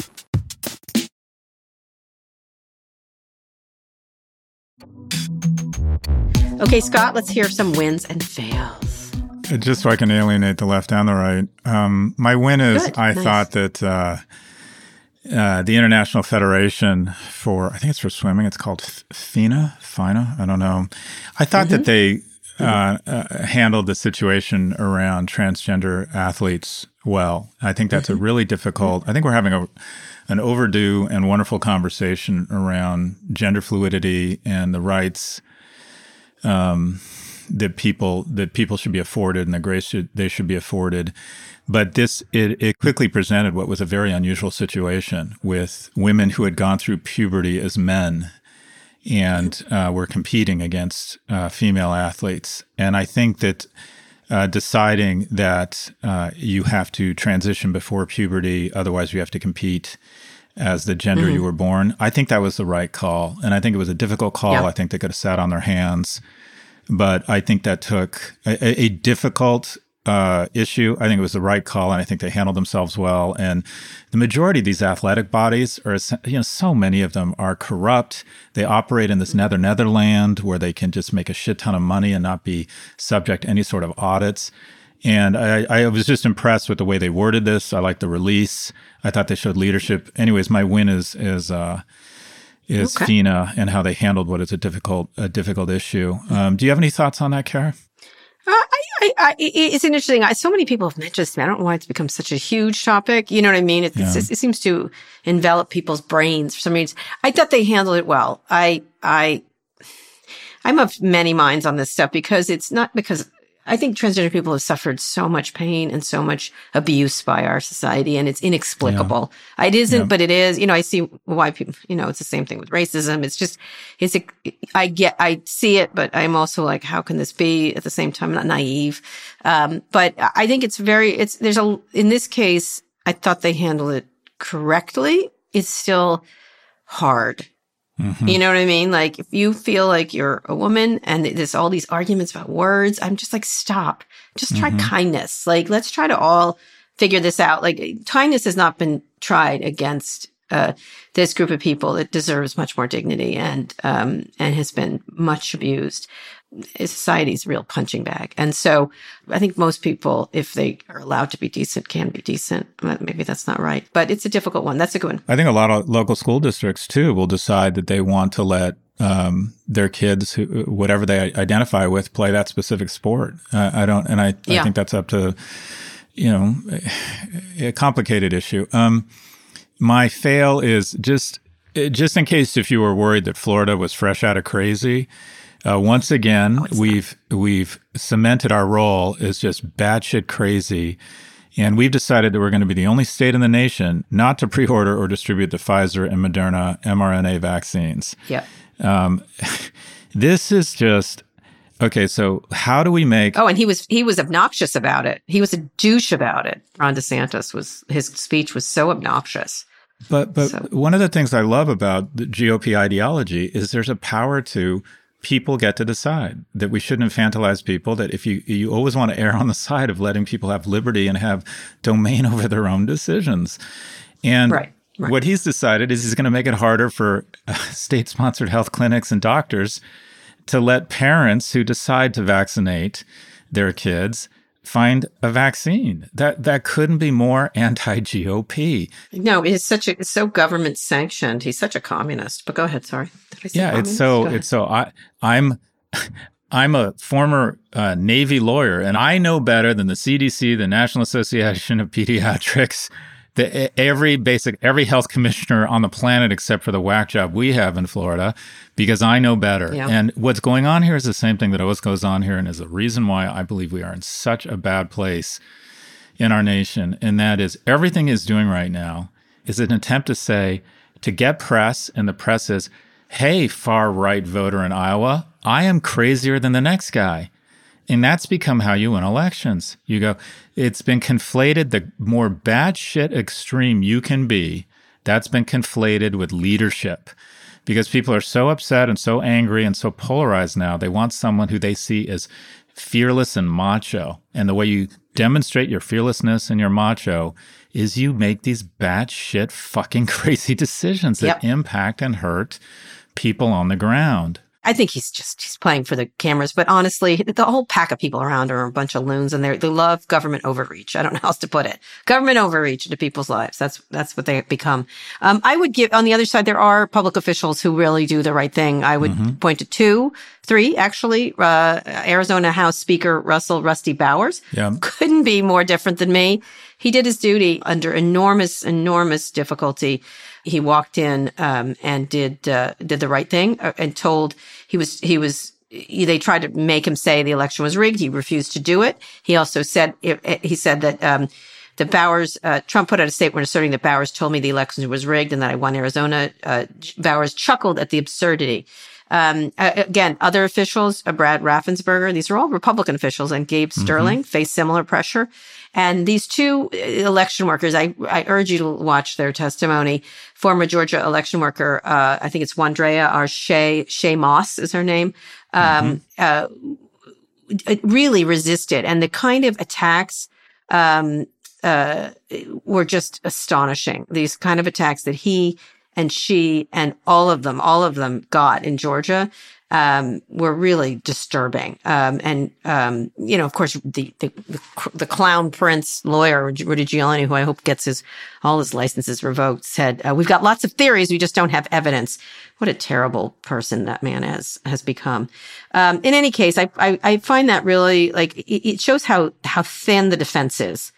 Okay, Scott, let's hear some wins and fails. Just so I can alienate the left and the right. Um, my win is Good. I nice. thought that uh, uh, the International Federation for, I think it's for swimming, it's called FINA, FINA, I don't know. I thought mm-hmm. that they uh, uh, handled the situation around transgender athletes well. I think that's mm-hmm. a really difficult, I think we're having a an overdue and wonderful conversation around gender fluidity and the rights um, that people that people should be afforded and the grace should, they should be afforded. But this it, it quickly presented what was a very unusual situation with women who had gone through puberty as men and uh, were competing against uh, female athletes. And I think that uh, deciding that uh, you have to transition before puberty, otherwise you have to compete as the gender mm-hmm. you were born. I think that was the right call. And I think it was a difficult call. Yeah. I think they could have sat on their hands. But I think that took a, a difficult uh, issue. I think it was the right call, and I think they handled themselves well. And the majority of these athletic bodies, are, you know, so many of them are corrupt. They operate in this nether netherland where they can just make a shit ton of money and not be subject to any sort of audits. And I, I was just impressed with the way they worded this. I like the release. I thought they showed leadership. Anyways, my win is is uh, is okay. FINA and how they handled what is a difficult a difficult issue. Um, do you have any thoughts on that, Kara? Uh, I, I, I, it's interesting. I, so many people have mentioned this. I don't know why it's become such a huge topic. You know what I mean? It, yeah. it seems to envelop people's brains for some reason. I thought they handled it well. I, I, I'm of many minds on this stuff because it's not because I think transgender people have suffered so much pain and so much abuse by our society, and it's inexplicable. Yeah. It isn't, yeah. but it is. You know, I see why people, you know, it's the same thing with racism. It's just, it's, a, I get, I see it, but I'm also like, how can this be? At the same time, I'm not naive. Um, but I think it's very, it's, there's a, in this case, I thought they handled it correctly. It's still hard. Mm-hmm. You know what I mean? Like, if you feel like you're a woman and there's all these arguments about words, I'm just like, stop. Just try mm-hmm. kindness. Like, let's try to all figure this out. Like, kindness has not been tried against uh, this group of people that deserves much more dignity and um, and has been much abused. Society's a real punching bag. And so I think most people, if they are allowed to be decent, can be decent. Maybe that's not right, but it's a difficult one. That's a good one. I think a lot of local school districts, too, will decide that they want to let um, their kids, who, whatever they identify with, play that specific sport. Uh, I don't, and I, yeah. I think that's up to, you know, a complicated issue. Um, my fail is just, just in case if you were worried that Florida was fresh out of crazy, Uh, once again, oh, we've not. we've cemented our role as just batshit crazy, and we've decided that we're going to be the only state in the nation not to pre-order or distribute the Pfizer and Moderna mRNA vaccines. Yeah. Um, this is just okay. So how do we make? Oh, and he was he was obnoxious about it. He was a douche about it. Ron DeSantis was his speech was so obnoxious. But but so. One of the things I love about the G O P ideology is there's a power to. People get to decide that we shouldn't infantilize people, that if you you always want to err on the side of letting people have liberty and have domain over their own decisions. And right, right. what he's decided is he's going to make it harder for uh, state-sponsored health clinics and doctors to let parents who decide to vaccinate their kids find a vaccine. That that couldn't be more anti-G O P. No, it's such a it's so government sanctioned. He's such a communist. But go ahead, sorry. Did I say yeah, communist? it's so it's so I I'm I'm a former uh, Navy lawyer, and I know better than the C D C, the National Association of Pediatrics, the every basic every health commissioner on the planet except for the whack job we have in Florida, because I know better. Yeah. And what's going on here is the same thing that always goes on here, and is the reason why I believe we are in such a bad place in our nation. And that is everything is doing right now is an attempt to say, to get press, and the press is, hey, far right voter in Iowa, I am crazier than the next guy. And that's become how you win elections. You go, it's been conflated. The more batshit extreme you can be, that's been conflated with leadership. Because people are so upset and so angry and so polarized now, they want someone who they see as fearless and macho. And the way you demonstrate your fearlessness and your macho is you make these batshit fucking crazy decisions that yep. impact and hurt people on the ground. I think he's just, he's playing for the cameras. But honestly, the whole pack of people around are a bunch of loons, and they they love government overreach. I don't know how else to put it. Government overreach into people's lives. That's, that's what they become. Um, I would give, on the other side, there are public officials who really do the right thing. I would mm-hmm. point to two, three, actually. Uh, Arizona House Speaker Russell Rusty Bowers yeah. couldn't be more different than me. He did his duty under enormous, enormous difficulty. He walked in um, and did uh, did the right thing uh, and told he was he was he, they tried to make him say the election was rigged. He refused to do it. He also said it, it, he said that um, the Bowers uh, Trump put out a statement asserting that Bowers told me the election was rigged and that I won Arizona. Uh, Bowers chuckled at the absurdity. Um, uh, again, other officials, uh, Brad Raffensperger, these are all Republican officials, and Gabe Sterling mm-hmm. face similar pressure. And these two election workers, I, I urge you to watch their testimony. Former Georgia election worker, uh, I think it's Wandrea Arshay, Shay Moss is her name, um, mm-hmm. uh, really resisted. And the kind of attacks, um, uh, were just astonishing. These kind of attacks that he and she and all of them, all of them got in Georgia, um, were really disturbing. Um, and, um, you know, of course, the, the, the clown prince lawyer, Rudy Giuliani, who I hope gets his, all his licenses revoked, said, uh, we've got lots of theories. We just don't have evidence. What a terrible person that man has, has become. Um, in any case, I, I, I find that really, like, it, it shows how, how thin the defense is.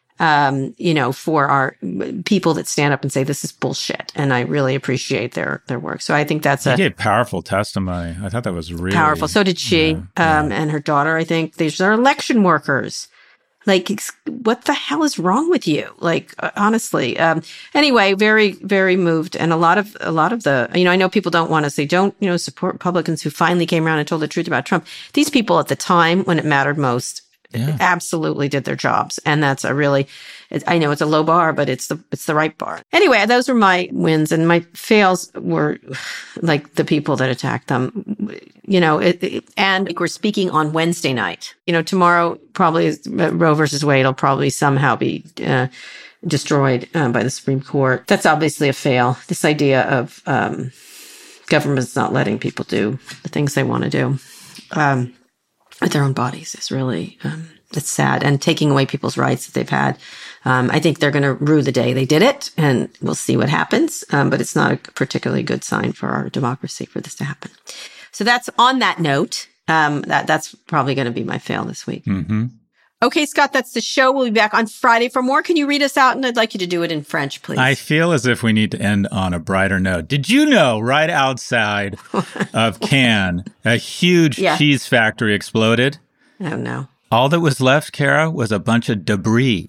Um, you know, for our people that stand up and say this is bullshit, and I really appreciate their their work. So I think that's he a gave powerful testimony. I thought that was really powerful. So did she, yeah, um, yeah. and her daughter. I think these are election workers. Like, what the hell is wrong with you? Like, uh, honestly. Um, anyway, very very moved, and a lot of a lot of the, you know, I know people don't want to say don't you know support Republicans who finally came around and told the truth about Trump. These people at the time when it mattered most. Yeah. Absolutely did their jobs. And that's a really, I know it's a low bar, but it's the, it's the right bar. Anyway, those were my wins, and my fails were like the people that attacked them, you know, it, it, and we're speaking on Wednesday night, you know, tomorrow probably is, uh, Roe versus Wade will probably somehow be, uh, destroyed uh, by the Supreme Court. That's obviously a fail. This idea of, um, government's not letting people do the things they want to do. Um, with their own bodies is really, um, it's sad, and taking away people's rights that they've had. Um, I think they're going to rue the day they did it, and we'll see what happens. Um, but it's not a particularly good sign for our democracy for this to happen. So that's on that note. Um, that, that's probably going to be my fail this week. Mm-hmm. Okay, Scott, that's the show. We'll be back on Friday for more. Can you read us out? And I'd like you to do it in French, please. I feel as if we need to end on a brighter note. Did you know right outside of Cannes, a huge yeah. cheese factory exploded? Oh, no. All that was left, Kara, was a bunch of debris.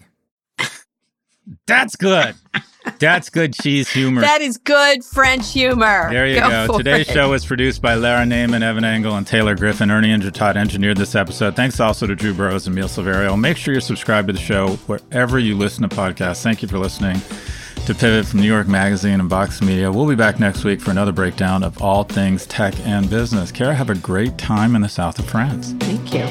That's good. That's good cheese humor. That is good French humor. There you go. go. Today's it. show was produced by Lara Naiman, Evan Engel, and Taylor Griffin. Ernie Indratott engineered this episode. Thanks also to Drew Burrows and Emil Silverio. Make sure you're subscribed to the show wherever you listen to podcasts. Thank you for listening to Pivot from New York Magazine and Vox Media. We'll be back next week for another breakdown of all things tech and business. Kara, have a great time in the south of France. Thank you.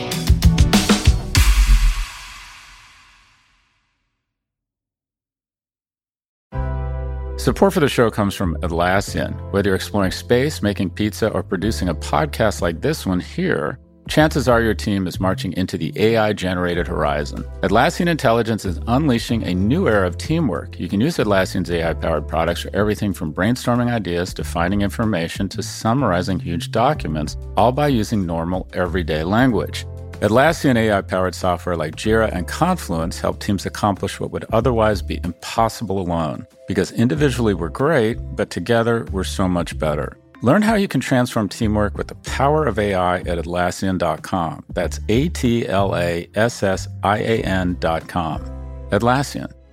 Support for the show comes from Atlassian. Whether you're exploring space, making pizza, or producing a podcast like this one here, chances are your team is marching into the A I-generated horizon. Atlassian Intelligence is unleashing a new era of teamwork. You can use Atlassian's A I-powered products for everything from brainstorming ideas to finding information to summarizing huge documents, all by using normal, everyday language. Atlassian A I-powered software like Jira and Confluence help teams accomplish what would otherwise be impossible alone. Because individually we're great, but together we're so much better. Learn how you can transform teamwork with the power of A I at Atlassian dot com. That's A T L A S S I A N dot com. Atlassian.